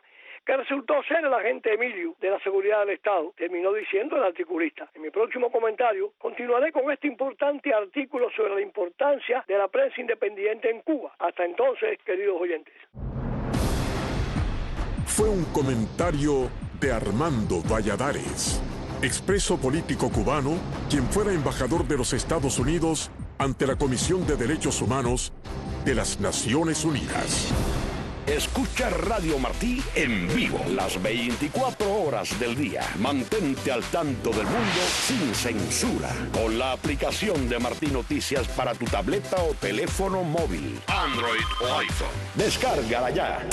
que resultó ser el agente Emilio de la Seguridad del Estado, terminó diciendo el articulista. En mi próximo comentario continuaré con este importante artículo sobre la importancia de la prensa independiente en Cuba. Hasta entonces, queridos oyentes. Fue un comentario de Armando Valladares, expreso político cubano, quien fuera embajador de los Estados Unidos ante la Comisión de Derechos Humanos de las Naciones Unidas. Escucha Radio Martí en vivo las veinticuatro horas del día. Mantente al tanto del mundo sin censura con la aplicación de Martí Noticias para tu tableta o teléfono móvil, Android o iPhone. Descárgala ya.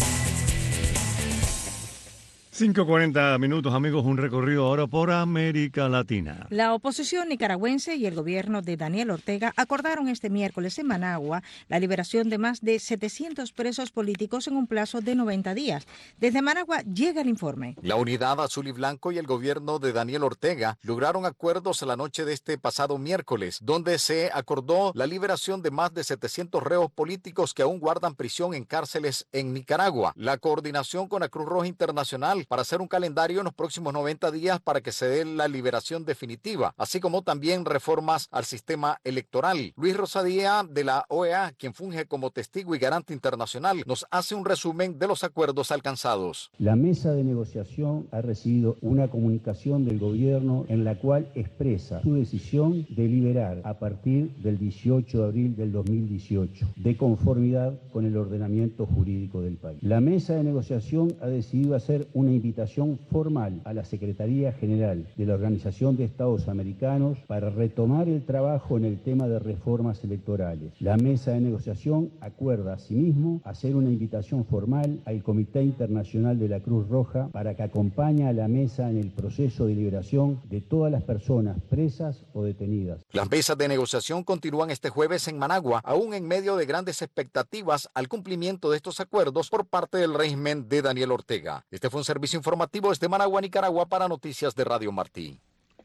cinco cuarenta minutos, amigos, un recorrido ahora por América Latina. La oposición nicaragüense y el gobierno de Daniel Ortega acordaron este miércoles en Managua la liberación de más de setecientos presos políticos en un plazo de noventa días. Desde Managua llega el informe. La Unidad Azul y Blanco y el gobierno de Daniel Ortega lograron acuerdos la noche de este pasado miércoles, donde se acordó la liberación de más de setecientos reos políticos que aún guardan prisión en cárceles en Nicaragua. La coordinación con la Cruz Roja Internacional para hacer un calendario en los próximos noventa días para que se dé la liberación definitiva, así como también reformas al sistema electoral. Luis Rosadía de la O E A, quien funge como testigo y garante internacional, nos hace un resumen de los acuerdos alcanzados. La mesa de negociación ha recibido una comunicación del gobierno en la cual expresa su decisión de liberar a partir del dieciocho de abril del dos mil dieciocho, de conformidad con el ordenamiento jurídico del país. La mesa de negociación ha decidido hacer una invitación formal a la Secretaría General de la Organización de Estados Americanos para retomar el trabajo en el tema de reformas electorales. La mesa de negociación acuerda asimismo hacer una invitación formal al Comité Internacional de la Cruz Roja para que acompañe a la mesa en el proceso de liberación de todas las personas presas o detenidas. Las mesas de negociación continúan este jueves en Managua, aún en medio de grandes expectativas al cumplimiento de estos acuerdos por parte del régimen de Daniel Ortega. Este fue un servicio informativo desde Managua, Nicaragua, para Noticias de Radio Martí.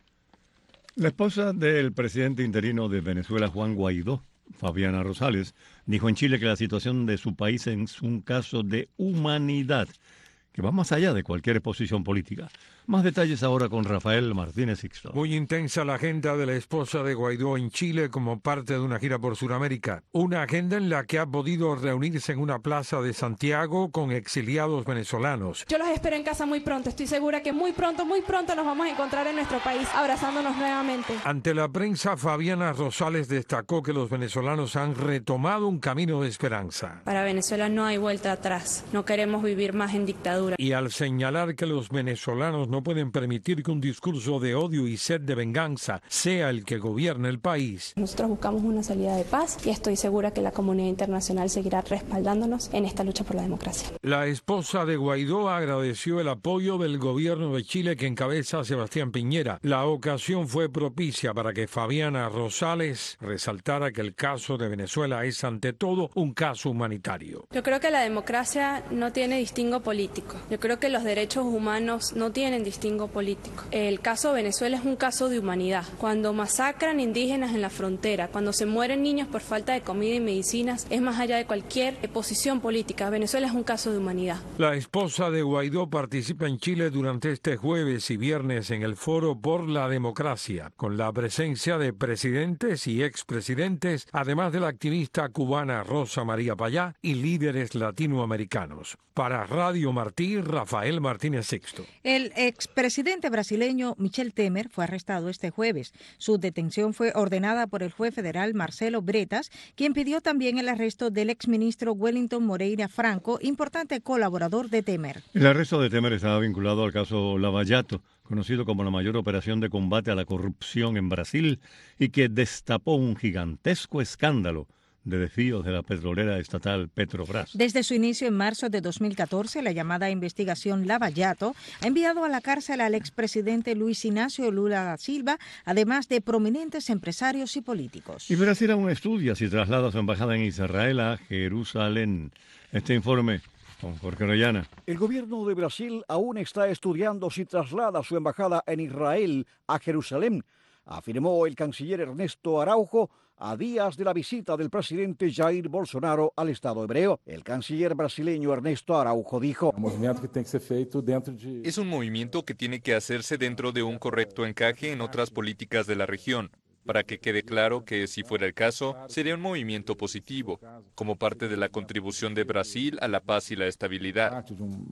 La esposa del presidente interino de Venezuela, Juan Guaidó, Fabiana Rosales, dijo en Chile que la situación de su país es un caso de humanidad que va más allá de cualquier exposición política. Más detalles ahora con Rafael Martínez Sixto. Muy intensa la agenda de la esposa de Guaidó en Chile como parte de una gira por Sudamérica. Una agenda en la que ha podido reunirse en una plaza de Santiago con exiliados venezolanos. Yo los espero en casa muy pronto. Estoy segura que muy pronto, muy pronto nos vamos a encontrar en nuestro país, abrazándonos nuevamente. Ante la prensa, Fabiana Rosales destacó que los venezolanos han retomado un camino de esperanza. Para Venezuela no hay vuelta atrás. No queremos vivir más en dictadura. Y al señalar que los venezolanos no pueden permitir que un discurso de odio y sed de venganza sea el que gobierne el país. Nosotros buscamos una salida de paz y estoy segura que la comunidad internacional seguirá respaldándonos en esta lucha por la democracia. La esposa de Guaidó agradeció el apoyo del gobierno de Chile que encabeza Sebastián Piñera. La ocasión fue propicia para que Fabiana Rosales resaltara que el caso de Venezuela es ante todo un caso humanitario. Yo creo que la democracia no tiene distingo político. Yo creo que los derechos humanos no tienen distingo político. El caso de Venezuela es un caso de humanidad. Cuando masacran indígenas en la frontera, cuando se mueren niños por falta de comida y medicinas, es más allá de cualquier posición política. Venezuela es un caso de humanidad. La esposa de Guaidó participa en Chile durante este jueves y viernes en el Foro por la Democracia, con la presencia de presidentes y expresidentes, además de la activista cubana Rosa María Payá y líderes latinoamericanos. Para Radio Martí, Rafael Martínez Sixto. El expresidente brasileño Michel Temer fue arrestado este jueves. Su detención fue ordenada por el juez federal Marcelo Bretas, quien pidió también el arresto del exministro Wellington Moreira Franco, importante colaborador de Temer. El arresto de Temer estaba vinculado al caso Lava Jato, conocido como la mayor operación de combate a la corrupción en Brasil y que destapó un gigantesco escándalo de desvíos de la petrolera estatal Petrobras. Desde su inicio en marzo de dos mil catorce, la llamada investigación Lava Jato ha enviado a la cárcel al expresidente Luis Ignacio Lula da Silva, además de prominentes empresarios y políticos. Y Brasil aún estudia si traslada su embajada en Israel a Jerusalén. Este informe con Jorge Orellana. El gobierno de Brasil aún está estudiando si traslada su embajada en Israel a Jerusalén, afirmó el canciller Ernesto Araujo a días de la visita del presidente Jair Bolsonaro al Estado hebreo. El canciller brasileño Ernesto Araujo dijo: es un movimiento que tiene que hacerse dentro de un correcto encaje en otras políticas de la región, para que quede claro que, si fuera el caso, sería un movimiento positivo, como parte de la contribución de Brasil a la paz y la estabilidad.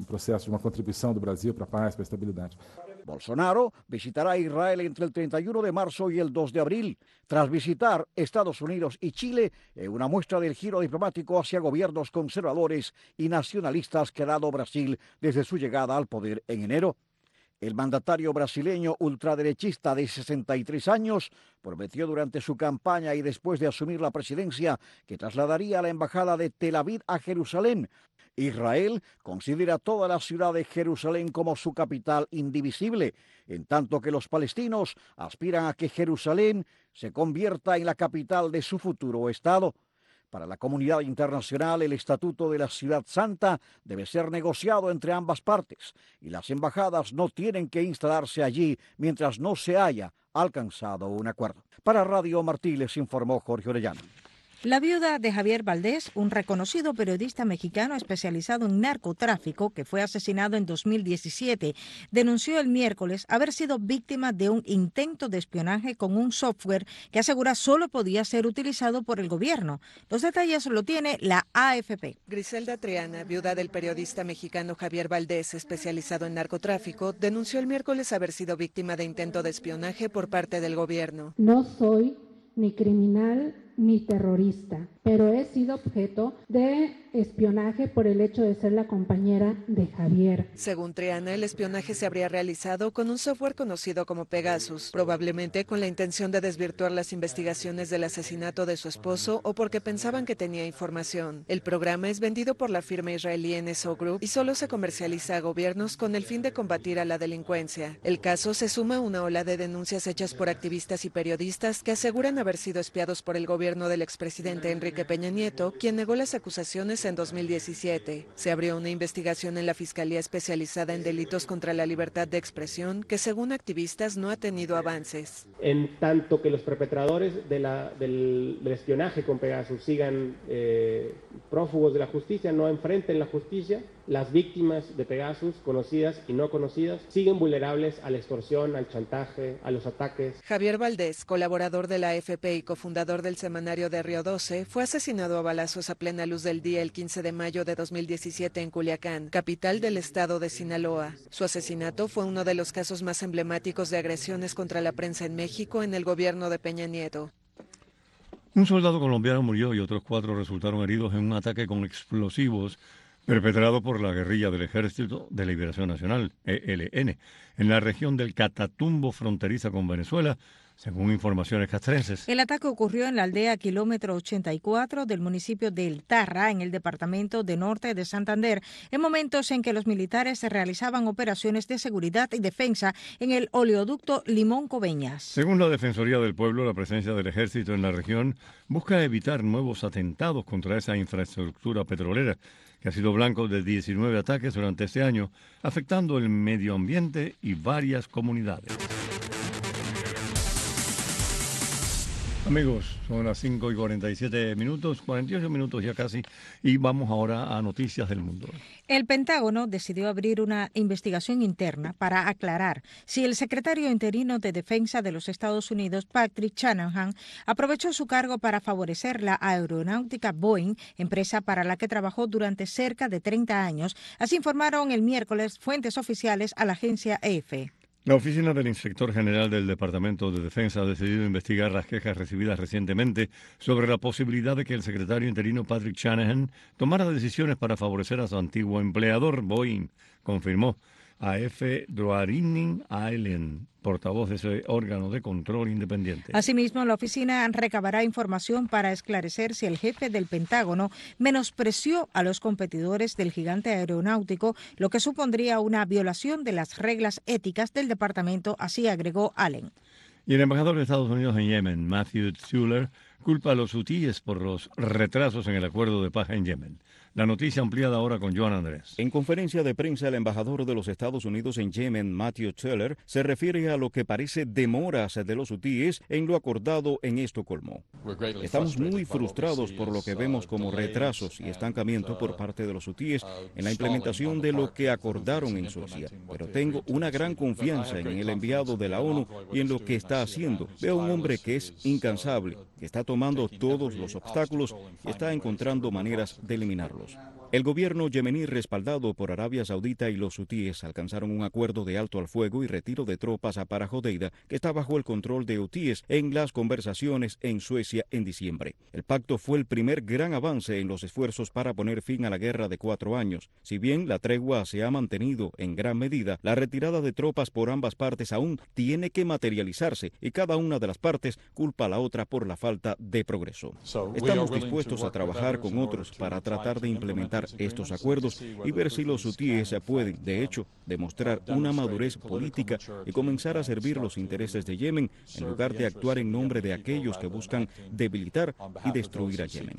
Bolsonaro visitará Israel entre el treinta y uno de marzo y el dos de abril, tras visitar Estados Unidos y Chile, en una muestra del giro diplomático hacia gobiernos conservadores y nacionalistas que ha dado Brasil desde su llegada al poder en enero. El mandatario brasileño ultraderechista de sesenta y tres años prometió durante su campaña y después de asumir la presidencia que trasladaría la embajada de Tel Aviv a Jerusalén. Israel considera toda la ciudad de Jerusalén como su capital indivisible, en tanto que los palestinos aspiran a que Jerusalén se convierta en la capital de su futuro Estado. Para la comunidad internacional, el Estatuto de la Ciudad Santa debe ser negociado entre ambas partes y las embajadas no tienen que instalarse allí mientras no se haya alcanzado un acuerdo. Para Radio Martí les informó Jorge Orellana. La viuda de Javier Valdés, un reconocido periodista mexicano especializado en narcotráfico que fue asesinado en dos mil diecisiete, denunció el miércoles haber sido víctima de un intento de espionaje con un software que asegura solo podía ser utilizado por el gobierno. Los detalles lo tiene la A F P. Griselda Triana, viuda del periodista mexicano Javier Valdés, especializado en narcotráfico, denunció el miércoles haber sido víctima de intento de espionaje por parte del gobierno. No soy ni criminal ni terrorista, pero he sido objeto de espionaje por el hecho de ser la compañera de Javier. Según Triana, el espionaje se habría realizado con un software conocido como Pegasus, probablemente con la intención de desvirtuar las investigaciones del asesinato de su esposo o porque pensaban que tenía información. El programa es vendido por la firma israelí N S O Group y solo se comercializa a gobiernos con el fin de combatir a la delincuencia. El caso se suma a una ola de denuncias hechas por activistas y periodistas que aseguran haber sido espiados por el gobierno del expresidente Enrique Peña Nieto, quien negó las acusaciones en dos mil diecisiete. Se abrió una investigación en la Fiscalía especializada en delitos contra la libertad de expresión que, según activistas, no ha tenido avances. En tanto que los perpetradores de la, del, del espionaje con Pegasus sigan eh, prófugos de la justicia, no enfrenten la justicia, las víctimas de Pegasus, conocidas y no conocidas, siguen vulnerables a la extorsión, al chantaje, a los ataques. Javier Valdés, colaborador de la A F P y cofundador del semanario de Río doce, fue asesinado a balazos a plena luz del día el quince de mayo de dos mil diecisiete en Culiacán, capital del estado de Sinaloa. Su asesinato fue uno de los casos más emblemáticos de agresiones contra la prensa en México en el gobierno de Peña Nieto. Un soldado colombiano murió y otros cuatro resultaron heridos en un ataque con explosivos perpetrado por la guerrilla del Ejército de Liberación Nacional, E L N, en la región del Catatumbo fronteriza con Venezuela, según informaciones castrenses. El ataque ocurrió en la aldea kilómetro ochenta y cuatro del municipio de El Tarra, en el departamento de Norte de Santander, en momentos en que los militares realizaban operaciones de seguridad y defensa en el oleoducto Limón Coveñas. Según la Defensoría del Pueblo, la presencia del ejército en la región busca evitar nuevos atentados contra esa infraestructura petrolera, que ha sido blanco de diecinueve ataques durante este año, afectando el medio ambiente y varias comunidades. Amigos, son las cinco y cuarenta y siete minutos, cuarenta y ocho minutos ya casi, y vamos ahora a noticias del mundo. El Pentágono decidió abrir una investigación interna para aclarar si el secretario interino de Defensa de los Estados Unidos, Patrick Shanahan, aprovechó su cargo para favorecer la aeronáutica Boeing, empresa para la que trabajó durante cerca de treinta años. Así informaron el miércoles fuentes oficiales a la agencia A F P. La oficina del inspector general del Departamento de Defensa ha decidido investigar las quejas recibidas recientemente sobre la posibilidad de que el secretario interino Patrick Shanahan tomara decisiones para favorecer a su antiguo empleador Boeing, confirmó A F Droarinin Ailen, portavoz de ese órgano de control independiente. Asimismo, la oficina recabará información para esclarecer si el jefe del Pentágono menospreció a los competidores del gigante aeronáutico, lo que supondría una violación de las reglas éticas del departamento, así agregó Allen. Y el embajador de Estados Unidos en Yemen, Matthew Zueller, culpa a los hutíes por los retrasos en el acuerdo de paz en Yemen. La noticia ampliada ahora con Joan Andrés. En conferencia de prensa, el embajador de los Estados Unidos en Yemen, Matthew Teller, se refiere a lo que parece demoras de los hutíes en lo acordado en Estocolmo. Estamos muy frustrados por lo que vemos como retrasos y estancamiento por parte de los hutíes en la implementación de lo que acordaron en Suecia. Pero tengo una gran confianza en el enviado de la ONU y en lo que está haciendo. Veo a un hombre que es incansable, que está tomando todos los obstáculos y está encontrando maneras de eliminarlos. El gobierno yemení, respaldado por Arabia Saudita y los hutíes, alcanzaron un acuerdo de alto al fuego y retiro de tropas para Jodeida, que está bajo el control de hutíes, en las conversaciones en Suecia en diciembre. El pacto fue el primer gran avance en los esfuerzos para poner fin a la guerra de cuatro años. Si bien la tregua se ha mantenido en gran medida, la retirada de tropas por ambas partes aún tiene que materializarse y cada una de las partes culpa a la otra por la falta de progreso. Estamos dispuestos a trabajar con otros para tratar de implementar estos acuerdos y ver si los hutíes pueden, de hecho, demostrar una madurez política y comenzar a servir los intereses de Yemen en lugar de actuar en nombre de aquellos que buscan debilitar y destruir a Yemen.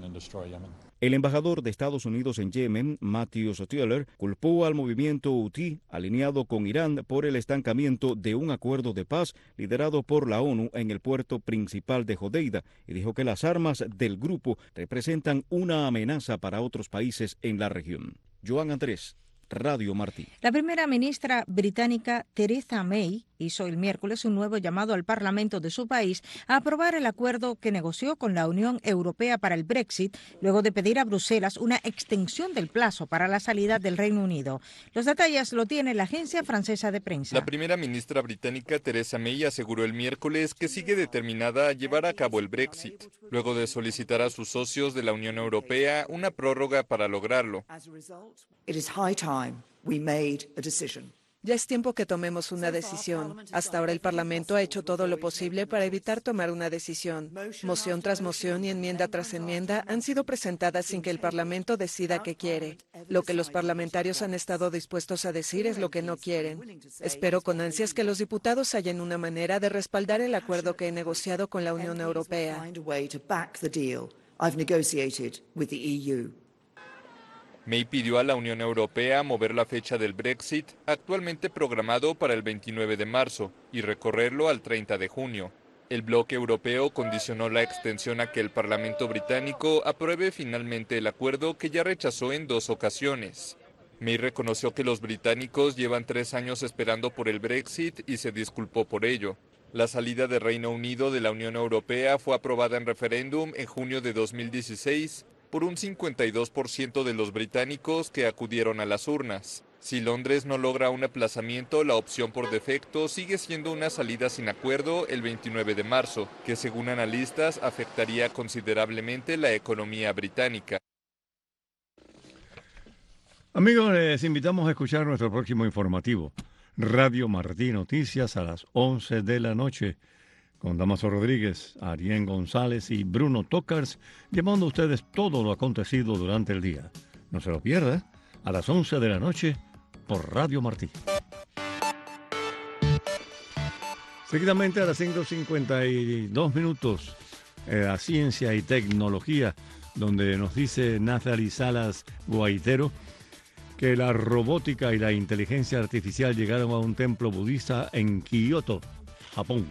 El embajador de Estados Unidos en Yemen, Matthew Teller, culpó al movimiento hutí alineado con Irán por el estancamiento de un acuerdo de paz liderado por la ONU en el puerto principal de Jodeida y dijo que las armas del grupo representan una amenaza para otros países en la región. Joan Andrés, Radio Martí. La primera ministra británica Theresa May hizo el miércoles un nuevo llamado al Parlamento de su país a aprobar el acuerdo que negoció con la Unión Europea para el Brexit, luego de pedir a Bruselas una extensión del plazo para la salida del Reino Unido. Los detalles lo tiene la agencia francesa de prensa. La primera ministra británica Theresa May aseguró el miércoles que sigue determinada a llevar a cabo el Brexit, luego de solicitar a sus socios de la Unión Europea una prórroga para lograrlo. Ya es tiempo que tomemos una decisión. Hasta ahora el Parlamento ha hecho todo lo posible para evitar tomar una decisión. Moción tras moción y enmienda tras enmienda han sido presentadas sin que el Parlamento decida qué quiere. Lo que los parlamentarios han estado dispuestos a decir es lo que no quieren. Espero con ansias que los diputados hallen una manera de respaldar el acuerdo que he negociado con la Unión Europea. May pidió a la Unión Europea mover la fecha del Brexit, actualmente programado para el veintinueve de marzo, y recorrerlo al treinta de junio. El bloque europeo condicionó la extensión a que el Parlamento británico apruebe finalmente el acuerdo que ya rechazó en dos ocasiones. May reconoció que los británicos llevan tres años esperando por el Brexit y se disculpó por ello. La salida del Reino Unido de la Unión Europea fue aprobada en referéndum en junio de dos mil dieciséis, por un cincuenta y dos por ciento de los británicos que acudieron a las urnas. Si Londres no logra un aplazamiento, la opción por defecto sigue siendo una salida sin acuerdo el veintinueve de marzo, que según analistas afectaría considerablemente la economía británica. Amigos, les invitamos a escuchar nuestro próximo informativo, Radio Martí Noticias, a las once de la noche. Con Damaso Rodríguez, Arién González y Bruno Tocars, llevando a ustedes todo lo acontecido durante el día. No se lo pierda, a las once de la noche, por Radio Martí. Seguidamente a las cinco cincuenta y dos minutos, eh, a Ciencia y Tecnología, donde nos dice Nathalie Salas Guaitero que la robótica y la inteligencia artificial llegaron a un templo budista en Kioto, Japón.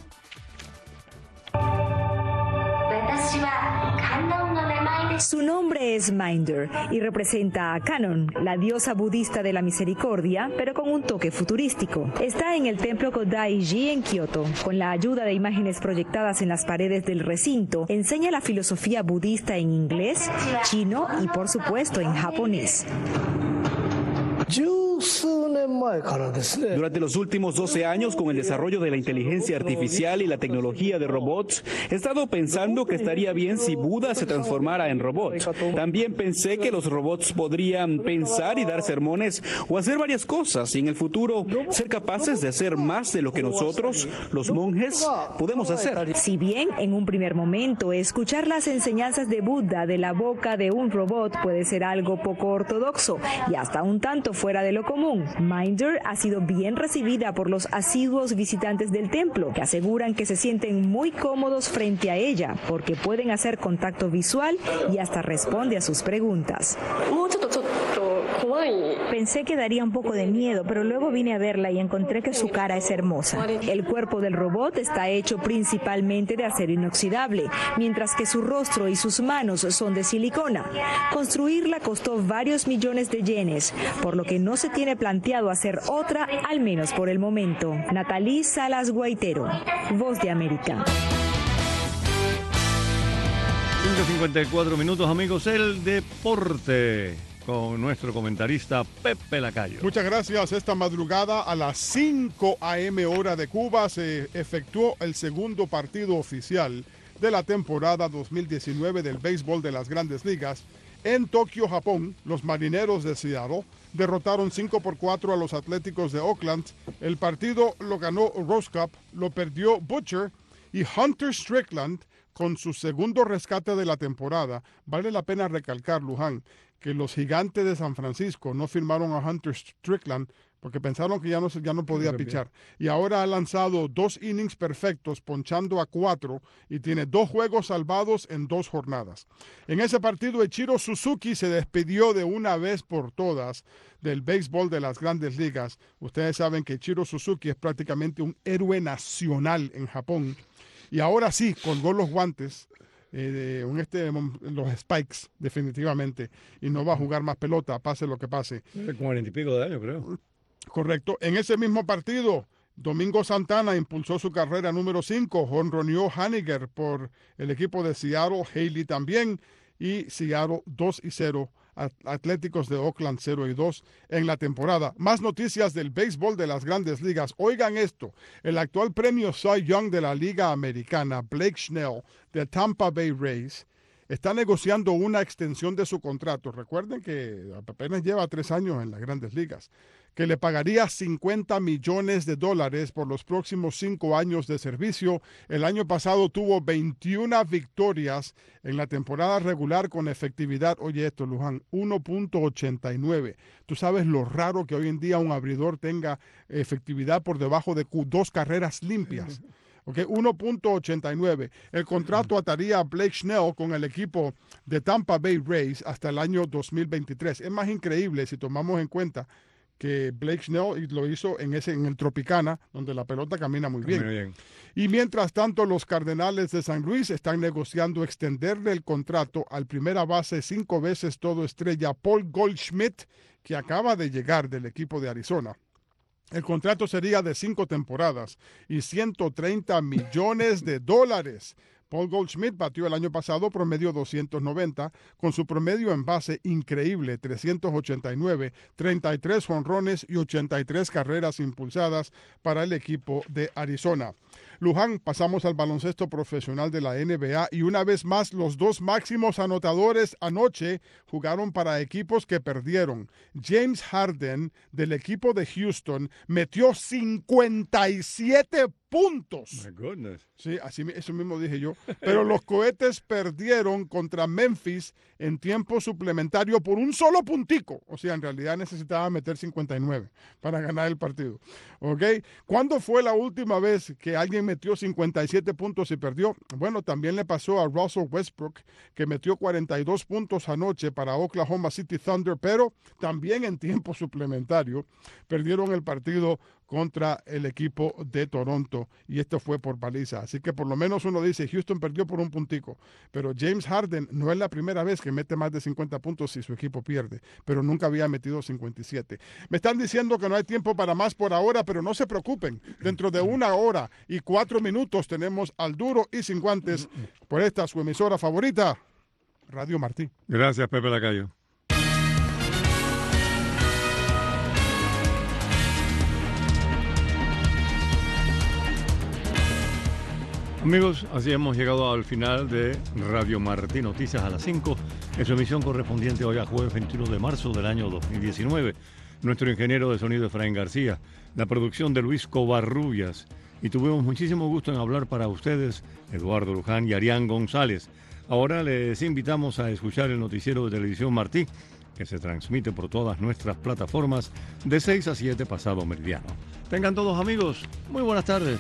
Su nombre es Minder y representa a Kanon, la diosa budista de la misericordia, pero con un toque futurístico. Está en el templo Kodai-ji en Kioto. Con la ayuda de imágenes proyectadas en las paredes del recinto, enseña la filosofía budista en inglés, chino y por supuesto en japonés. Durante los últimos doce años, con el desarrollo de la inteligencia artificial y la tecnología de robots, he estado pensando que estaría bien si Buda se transformara en robot. También pensé que los robots podrían pensar y dar sermones o hacer varias cosas y en el futuro ser capaces de hacer más de lo que nosotros, los monjes, podemos hacer. Si bien en un primer momento escuchar las enseñanzas de Buda de la boca de un robot puede ser algo poco ortodoxo y hasta un tanto fuera de lo común, común. Minder ha sido bien recibida por los asiduos visitantes del templo, que aseguran que se sienten muy cómodos frente a ella, porque pueden hacer contacto visual y hasta responde a sus preguntas. Pensé que daría un poco de miedo, pero luego vine a verla y encontré que su cara es hermosa. El cuerpo del robot está hecho principalmente de acero inoxidable, mientras que su rostro y sus manos son de silicona. Construirla costó varios millones de yenes, por lo que no se tiene planteado hacer otra, al menos por el momento. Natalie Salas Guaitero, Voz de América. cinco cincuenta y cuatro minutos, amigos, el deporte con nuestro comentarista Pepe Lacayo. Muchas gracias. Esta madrugada a las cinco a eme hora de Cuba se efectuó el segundo partido oficial de la temporada dos mil diecinueve del béisbol de las Grandes Ligas. En Tokio, Japón, los Marineros de Seattle derrotaron cinco por cuatro a los Atléticos de Oakland. El partido lo ganó Rose Cup, lo perdió Butcher y Hunter Strickland con su segundo rescate de la temporada. Vale la pena recalcar, Luján, que los Gigantes de San Francisco no firmaron a Hunter Strickland porque pensaron que ya no, ya no podía pichar. Y ahora ha lanzado dos innings perfectos, ponchando a cuatro, y tiene dos juegos salvados en dos jornadas. En ese partido, Ichiro Suzuki se despidió de una vez por todas del béisbol de las Grandes Ligas. Ustedes saben que Ichiro Suzuki es prácticamente un héroe nacional en Japón. Y ahora sí, colgó los guantes. Eh, un este, los Spikes, definitivamente, y no va a jugar más pelota, pase lo que pase. cuarenta y pico de años, creo. Correcto. En ese mismo partido, Domingo Santana impulsó su carrera número cinco, jonroneó Haniger por el equipo de Seattle, Haley también, y Seattle dos y cero, Atléticos de Oakland cero y dos en la temporada. Más noticias del béisbol de las Grandes Ligas. Oigan esto, el actual premio Cy Young de la Liga Americana, Blake Snell, de Tampa Bay Rays, está negociando una extensión de su contrato. Recuerden que apenas lleva tres años en las Grandes Ligas, que le pagaría cincuenta millones de dólares por los próximos cinco años de servicio. El año pasado tuvo veintiuna victorias en la temporada regular con efectividad, oye esto, Luján, uno punto ochenta y nueve. Tú sabes lo raro que hoy en día un abridor tenga efectividad por debajo de dos carreras limpias. Okay, uno punto ochenta y nueve. El contrato ataría a Blake Snell con el equipo de Tampa Bay Rays hasta el año dos mil veintitrés. Es más increíble si tomamos en cuenta que Blake Snell lo hizo en ese en el Tropicana, donde la pelota camina muy bien. Muy bien. Y mientras tanto, los Cardenales de San Luis están negociando extenderle el contrato al primera base cinco veces todo estrella Paul Goldschmidt, que acaba de llegar del equipo de Arizona. El contrato sería de cinco temporadas y ciento treinta millones de dólares. Paul Goldschmidt batió el año pasado promedio doscientos noventa, con su promedio en base increíble, trescientos ochenta y nueve, treinta y tres jonrones y ochenta y tres carreras impulsadas para el equipo de Arizona. Luján, pasamos al baloncesto profesional de la N B A y una vez más los dos máximos anotadores anoche jugaron para equipos que perdieron. James Harden del equipo de Houston metió cincuenta y siete puntos. My goodness. Sí, así eso mismo dije yo. Pero los Cohetes perdieron contra Memphis en tiempo suplementario por un solo puntico. O sea, en realidad necesitaba meter cincuenta y nueve para ganar el partido. ¿Ok? ¿Cuándo fue la última vez que alguien metió cincuenta y siete puntos y perdió? Bueno, también le pasó a Russell Westbrook, que metió cuarenta y dos puntos anoche para Oklahoma City Thunder, pero también en tiempo suplementario perdieron el partido contra el equipo de Toronto, y esto fue por paliza. Así que por lo menos uno dice, Houston perdió por un puntico, pero James Harden no es la primera vez que mete más de cincuenta puntos si su equipo pierde, pero nunca había metido cincuenta y siete. Me están diciendo que no hay tiempo para más por ahora, pero no se preocupen, dentro de una hora y cuatro minutos tenemos al Duro y Sin Guantes por esta su emisora favorita, Radio Martí. Gracias, Pepe Lacayo. Amigos, así hemos llegado al final de Radio Martí Noticias a las cinco, en su emisión correspondiente hoy a jueves veintiuno de marzo del año dos mil diecinueve. Nuestro ingeniero de sonido Efraín García, la producción de Luis Covarrubias, y tuvimos muchísimo gusto en hablar para ustedes, Eduardo Luján y Arián González. Ahora les invitamos a escuchar el noticiero de Televisión Martí, que se transmite por todas nuestras plataformas de seis a siete pasado meridiano. Tengan todos, amigos, muy buenas tardes.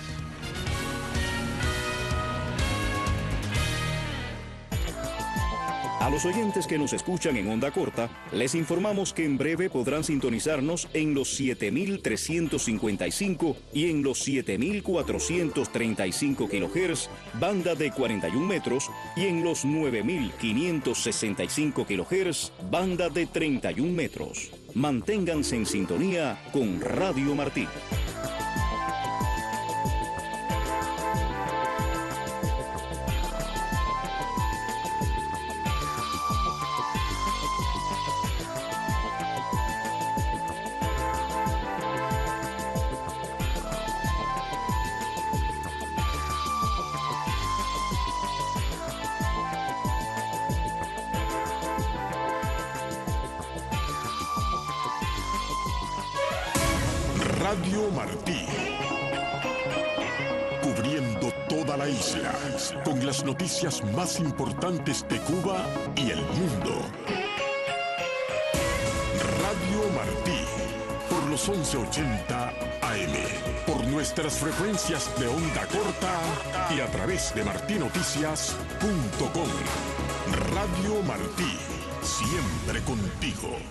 A los oyentes que nos escuchan en onda corta, les informamos que en breve podrán sintonizarnos en los siete mil trescientos cincuenta y cinco y en los siete mil cuatrocientos treinta y cinco kilohertz, banda de cuarenta y un metros, y en los nueve mil quinientos sesenta y cinco kilohertz, banda de treinta y un metros. Manténganse en sintonía con Radio Martí. Radio Martí, cubriendo toda la isla, con las noticias más importantes de Cuba y el mundo. Radio Martí, por los once ochenta A M, por nuestras frecuencias de onda corta y a través de martí noticias punto com. Radio Martí, siempre contigo.